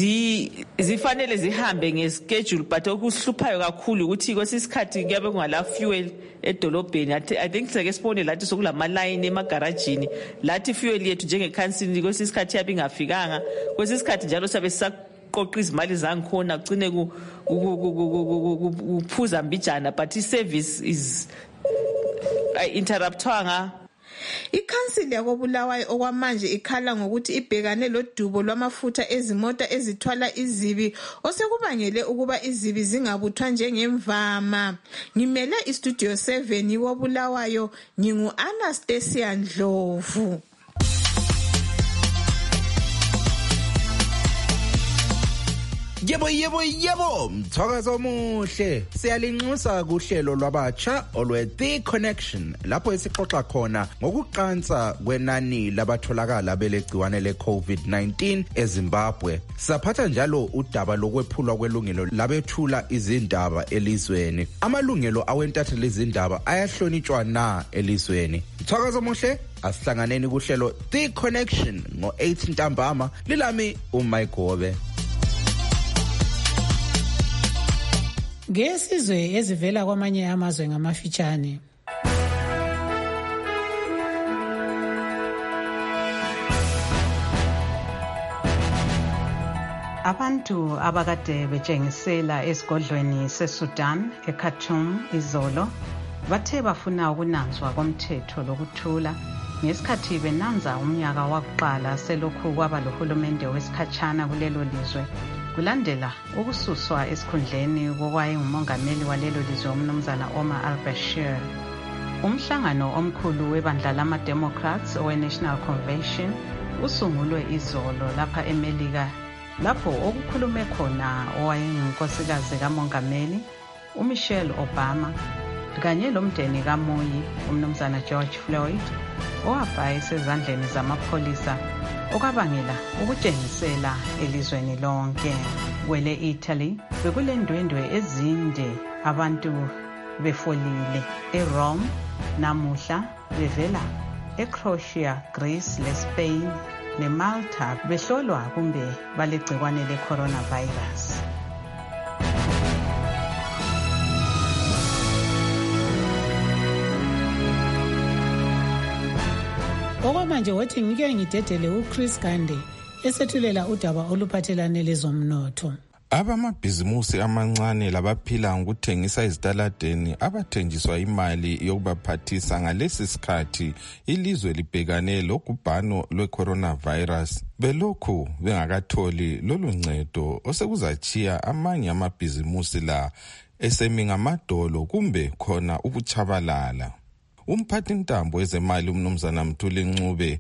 zifanele zihambe ngeschedule but okuhluphayo kakhulu ukuthi kwesisikhathi kuyabe kungala fuel edolobheni. I think sike sibone lathi sokulama line emagaragini lathi fuel yethu njengekhansili kwesisikhathi yabe ingafikanga kwesisikhathi njalo sabe saqoqa izimali zangikhona ugcine kuphuza mbijana but i-service is interruptwanga. Ikhansili yakoBulawayo okwamanje ikhala ngokuthi ibhekane lodubo lwamafutha ezimota ezithwala izibi osekubangele ukuba izibi zingabuthwa njengemvama. Ngimele istudio seven woBulawayo ngingu Anastasia Ndlovu. Yebo yebo yebo mthakazo omuhle siyalinxusa kuhlelo lwabatsha olwe The Connection lapho esixoxa khona ngokuqansa kwenani labatholakala belegciwane le COVID nineteen eZimbabwe. Saphatha njalo udaba lokwephulwa kwelungelo labethula izindaba elizweni. Amalungelo awentatheli izindaba ayahlonitshwa na elizweni? Mthakazo omuhle asihlanganeni kuhlelo The Connection ngo eight ntambama lilami uMayigobe. ngesizwe ezivela kwamanye amazwe ngamafitshane. Abantu abakade betshengisela esigodlweni seSudan eKhartoum izolo bathe bafuna ukunanzwa komthetho lokuthula ngesikhathi benanza umnyaka wakuqala selokhu kwaba lohulumende wesikhatshana kulelo lizwe kulandela ukususwa esikhundleni kokwayengumongameli walelo lizwe umnumzana Omar al-Bashir. Umhlangano omkhulu webandla lama-Democrats owe-National Convention usungulwe izolo lapha eMelika lapho okukhulume khona owayengunkosikazi kamongameli uMichelle Obama kanye lomndeni kaMoyi umnumzana George Floyd owafa esezandleni zamapholisa okwabangela ukutshengisela elizweni lonke. Kwele Italy bekulendwendwe ezinde abantu befolile eRome namuhla bevela eCroatia, Greece leSpain neMalta behlolwa kumbe balegcikwane le-coronavirus. Okwamanje wothi ngike ngidedele uChris Gande esethulela udaba oluphathelane lezomnotho. Abamabhizimusi amancane labaphila ngokuthengisa ezitaladeni abathenjiswa imali yokubaphathisa ngalesi sikhathi ilizwe libhekane logubhano lwe-coronavirus belokhu bengakatholi lolu ncedo osekuzachiya amanye amabhizimusi la esemi ngamadolo kumbe khona ukuchabalala. Umphathintambo wezemali umnumzana Mthuli Ncube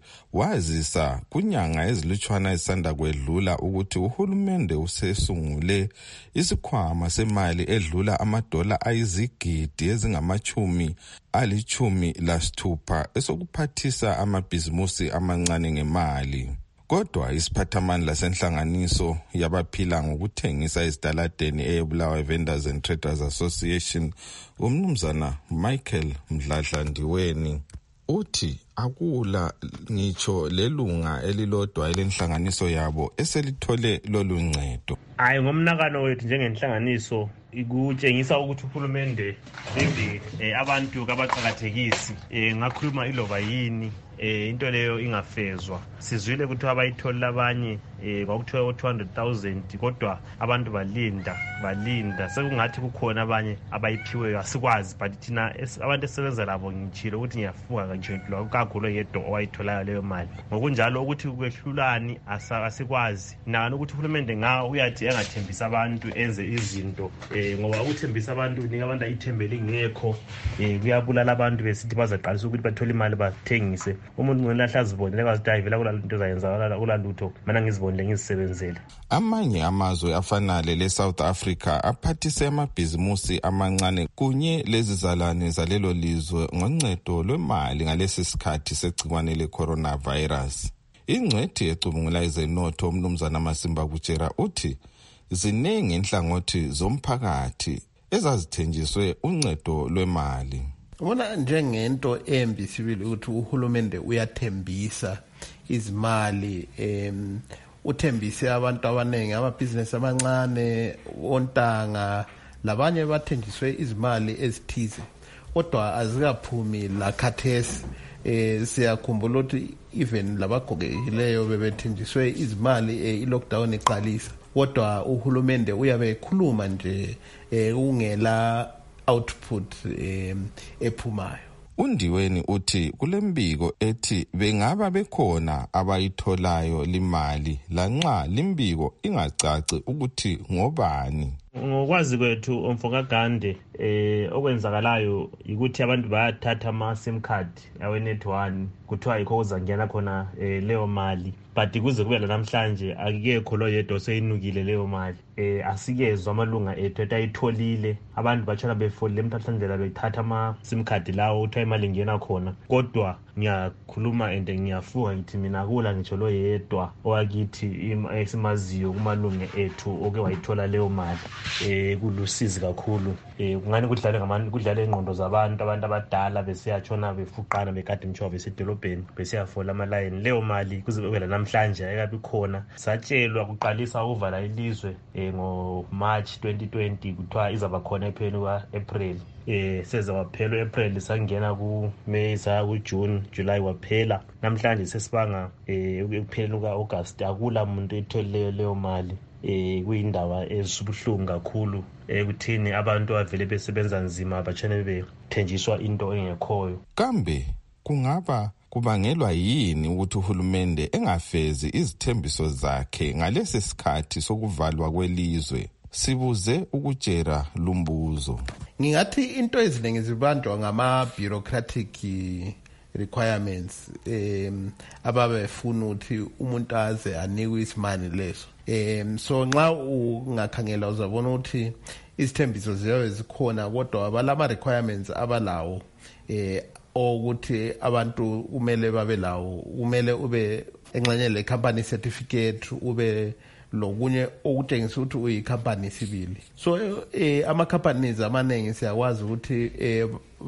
wazisa kunyanga ezilutshwana esanda kwedlula ukuthi uhulumende usesungule isikhwama semali edlula amadola ayizigidi ezingamachumi alichumi lasithupha esokuphathisa amabhizimusi amancane ngemali. Kodwa isiphathamandla senhlanganiso yabaphila ngokuthengisa ezitaladeni eBulawayo Vendors and Traders Association umnumzana Michael Mdladlandiweni uthi akula ngitsho lelunga elilodwa elenhlanganiso yabo eselithole lolu ncedo. Hayi ngomnakano wethu njengenhlanganiso ikutshengisa ukuthi uhulumende bembe eh, abantu kabaqhakathekisi eh, ngakhuluma iloba yini eh, into leyo ingafezwa. Sizwile ukuthi abayithola abanye eh, kwakuthiwa two hundred thousand kodwa abantu balinda balinda sekungathi kukhona abanye abayiphiweyo asikwazi but thina abantu esebenza labo ngitshilo ukuthi ngiyafunga kanje lo kagulo yedwa owayitholayo leyo mali. Ngokunjalo ukuthi kwehlulani asikwazi nani ukuthi uhulumende ngawo uyathi engathembisa abantu enze izinto eh, ngoba ukuthembisa abantu nika abantu ayithembele ngekho eh, kuyabulala abantu besithi bazaqalisa ukuthi bathole imali bathengise. Umuntu ngena hlazibonile bazidayivela kulalento zayenza ulalutho mana ngizibonile ngizisebenzele. Amanye amazwe afanale leSouth Africa aphathise amabhizimusi amancane kunye lezizalwane zalelo lizwe ngoncedo lwemali ngalesi sikhathi segcikwane le-coronavirus. Ingcwethi ecubungula ezenotho umnumzana Masimba Kutshera uthi ziningi inhlangothi zomphakathi ezazithenjiswe uncedo lwemali. Ubona njengento embi sibili ukuthi uhulumende uyathembisa izimali em uthembise abantu abaningi amabhizinesi amancane ontanga labanye bathenjiswe izimali ezithize kodwa azikaphumi la khathesi. Eh siyakhumbula ukuthi even labagogekileyo bebethenjiswe izimali eh, i-lockdown iqalisa kodwa uhulumende uyabe ekhuluma nje eh, ungela output eh, ephumayo. Undiweni uthi kulembiko ethi bengaba bekhona abayitholayo limali lanxa limbiko ingacaci ukuthi ngobani. Ngokwazi kwethu umfoka Gande eh okwenzakalayo ukuthi abantu bayathatha ama sim card yawe net one kuthiwa yikho uzangena khona eh, leyo mali but kuze kube namhlanje akekho lo yedwa seyinukile leyo mali eh asikezwe amalunga ethu etayitholile abantu batshala befolile emthahlandlela bethatha ama sim card lawo uthiwa imali ingena khona kodwa ngiyakhuluma ende ngiyafuka ngithi mina kula ngitsho lo yedwa owakithi esimaziyo kumalunga ethu oke wayithola leyo mali eh kulusizi kakhulu eh kungani kudlale ngamani kudlale ingqondo zabantu abantu abadala besiyatshona befuqana bekade imtshwa besedolobheni besiyafola ama line. Leyo mali kuze kube namhlanje ayikabi khona. Satshelwa kuqalisa uvala ilizwe eh ngo March twenty twenty kuthiwa izaba khona epheni kwa April. Eh seze waphela April sangena ku May sa ku June July waphela. Namhlanje sesibanga eh ekupheleni kwa August akula umuntu etholile leyo mali. Eh kuyindaba ezibuhlungu kakhulu ekuthini abantu avele besebenza nzima abachane bethenjiswa into engekhoyo. Kambe kungaba kubangelwa yini ukuthi uhulumende engafezi izithembiso zakhe ngalesi sikhathi sokuvalwa kwelizwe? Sibuze ukutshera lumbuzo. Ngingathi into eziningi zibanjwa ngama bureaucratic requirements um ababefuna ukuthi umuntu aze anikwe isimani leso. Um so nxa ungakhangela uzabona ukuthi izithembiso ziyabe zikhona kodwa abalama requirements abalawo eh ukuthi abantu kumele babe lawo, kumele ube engxenye le company certificate, ube lokunye okutshengisa ukuthi uyicompany sibili. So eh ama companies amaningi siyakwazi ukuthi eh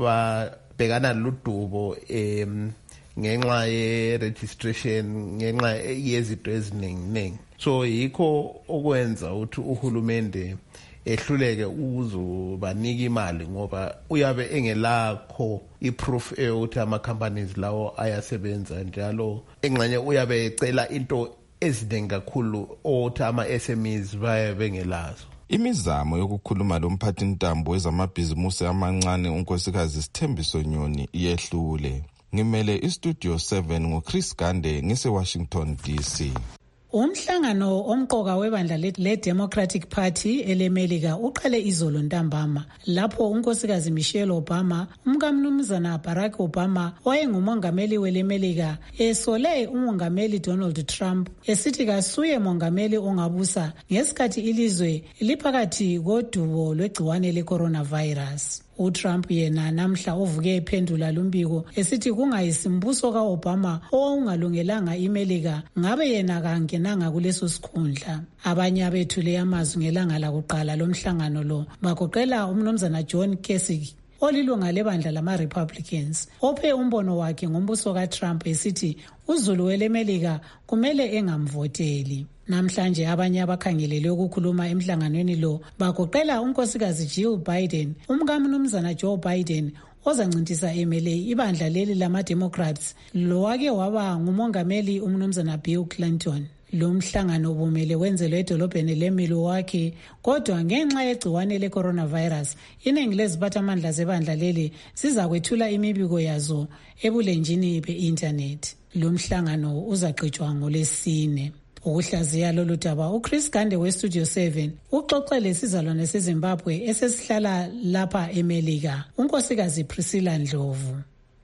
babhekana ludubo em ngenxa ye registration, ngenxa yezinto eziningi ningi. So yikho okwenza ukuthi uhulumende ehluleke ukuzobanika imali ngoba uyabe engelakho iproof ukuthi ama companies lawo ayasebenza njalo. Engxenye uyabe ecela into eziningi kakhulu othi ama S M Es baye bengelazo. Imizamo yokukhuluma lomphathi ntambo wezamabhizimusi amancane unkosikazi Sithembiso Nyoni iyehlule. Ngimele istudio seven ngoChris Gande ngise Washington D C. Umhlangano omqoka webandla le-Democratic Party elemelika uqale izolo ntambama lapho unkosikazi Michelle Obama, umkamnumzana Barack Obama wayengumongameli welemelika esole umongameli Donald Trump esithi kasuye mongameli ongabusa ngesikhathi ilizwe liphakathi kodubo lwegciwane le-coronavirus. uTrump yena namhla uvuke ephendula lumbiko esithi kungayisimbuso kaObama okungalungelanga imelika ngabe yena kangenanga kuleso sikhundla. Abanye abethule amazwi ngelanga lakuqala lomhlangano lo bagoqela umnumzana John Kasich olilunga lebandla lama-Republicans ophe umbono wakhe ngombuso kaTrump esithi uzulu welemelika kumele engamvoteli. Namhlanje abanye abakhangelele ukukhuluma emhlanganweni lo bagoqela unkosikazi Jill Biden, umkamnumzana Joe Biden ozancintisa emele ibandla leli lama-Democrats lowake waba ngumongameli umnumzana Bill Clinton. Lo mhlangano bumele wenzelwe edolobheni leMilwaukee kodwa ngenxa yegciwane le-coronavirus iningi leziphathamandla zebandla leli sizakwethula imibiko yazo ebulenjini be-internet. Lo mhlangano uzaqhutshwa ngolesine. Ukuhlaziya lolu daba uChris Gande weStudio seven uxoxele sizalwane seZimbabwe esesihlala lapha eMelika unkosikazi Priscilla Ndlovu.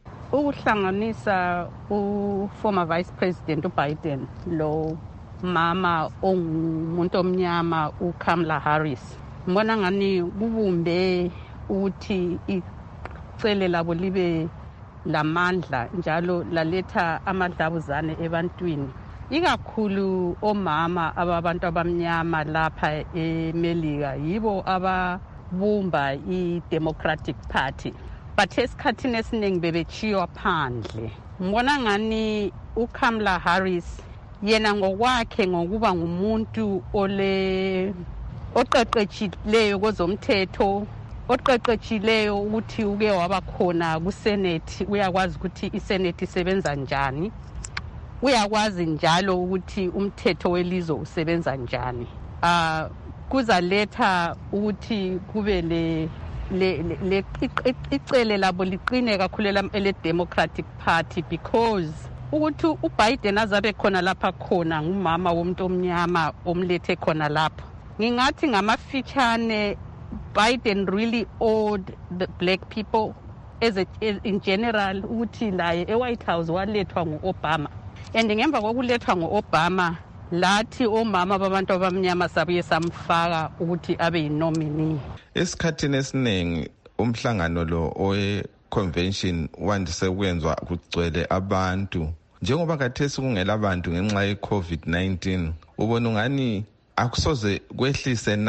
Ukuhlanganisa uformer Vice President uBiden lo mama ongumuntu omnyama uKamala Harris, ngibona ngani kubumbe ukuthi icele labo libe lamandla njalo laletha amadlabuzane ebantwini, ikakhulu omama ababantu abamnyama lapha eMelika yibo ababumba i-Democratic Party. But esikhathini esiningi bebechiywa phandle. Ngibona ngani uKamala Harris yena ngokwakhe ngokuba ngumuntu ole oqeqetshileyo kwezomthetho, oqeqetshileyo ukuthi uke waba khona kuSenate, uyakwazi ukuthi iSenate isebenza njani, uyakwazi njalo ukuthi umthetho welizwe usebenza njani. Ah kuzaletha ukuthi kube le le icele labo liqine kakhulu ele Democratic Party because ukuthi uBiden azabe khona lapha khona ngumama womuntu omnyama omlethe khona lapha. Ngingathi ngamafitshane Biden really owed the black people as a, in general ukuthi laye eWhite House walethwa nguObama, and ngemva kokulethwa nguObama lathi omama babantu abamnyama sabuye samfaka ukuthi abe yinomini. Esikhathini esiningi umhlangano lo owe convention wandise ukwenziwa kugcwele abantu, njengoba kathesi kungela abantu ngenxa ye COVID nineteen, ubona ngani akusoze kwehlise na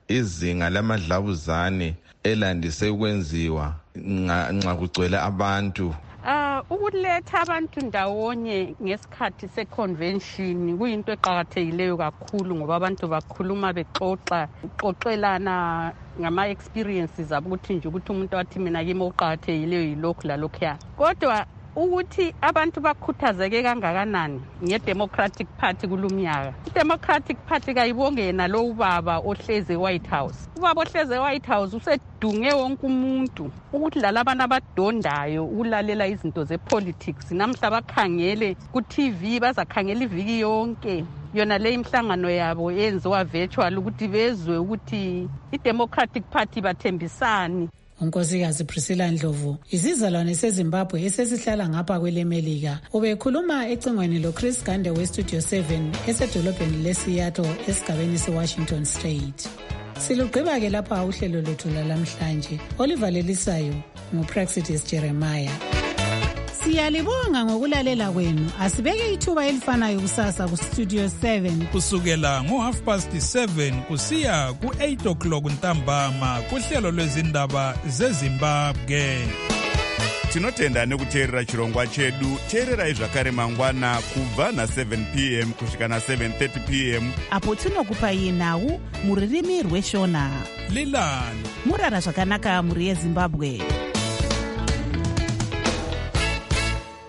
izinga lamadlabuzane elandise ukwenziwa nxa kugcwele abantu? Uh, ukuletha abantu ndawonye ngesikhathi se-convention kuyinto eqakathekileyo kakhulu ngoba abantu bakhuluma bexoxa xoxelana ngama-experiences abo ukuthi nje ukuthi umuntu wathi mina kimi oqakathekileyo yilokhu lalokhuya. Kodwa ukuthi abantu bakhuthazeke kangakanani nge-Democratic Party kulumnyaka. I-Democratic Party kayibonge yena lo ubaba ohleze e-White House. Ubaba ohleze e-White House usedunge wonke umuntu ukuthi lala abantu abadondayo ukulalela izinto ze-politics namhla bakhangele ku-T V bazakhangela iviki yonke yona le imhlangano yabo yenziwa virtual ukuthi bezwe ukuthi i-Democratic Party bathembisani. unkosikazi Priscilla Ndlovu izizalwane seZimbabwe esesihlala ngapha kwelemelika ubekhuluma ecingweni loChris Gande weStudio seven esedolobheni leSeattle esigabeni seWashington State. Silugqiba ke lapha uhlelo lwethu lalamhlanje olivalelisayo nguPraxitis Jeremiah. Siyalibonga ngokulalela kwenu. Asibeke ithuba elifanayo kusasa kuStudio seven kusukela ngo half past seven kusiya ku eight o'clock ntambama kuhlelo lwezindaba zeZimbabwe. Tinotenda nekuteerera chirongwa chedu. Teererai zvakare mangwana kubva na seven p m kusvika na seven thirty p m apo tinokupai nhau muririmi rweshona. Lilani murara zvakanaka muri yeZimbabwe.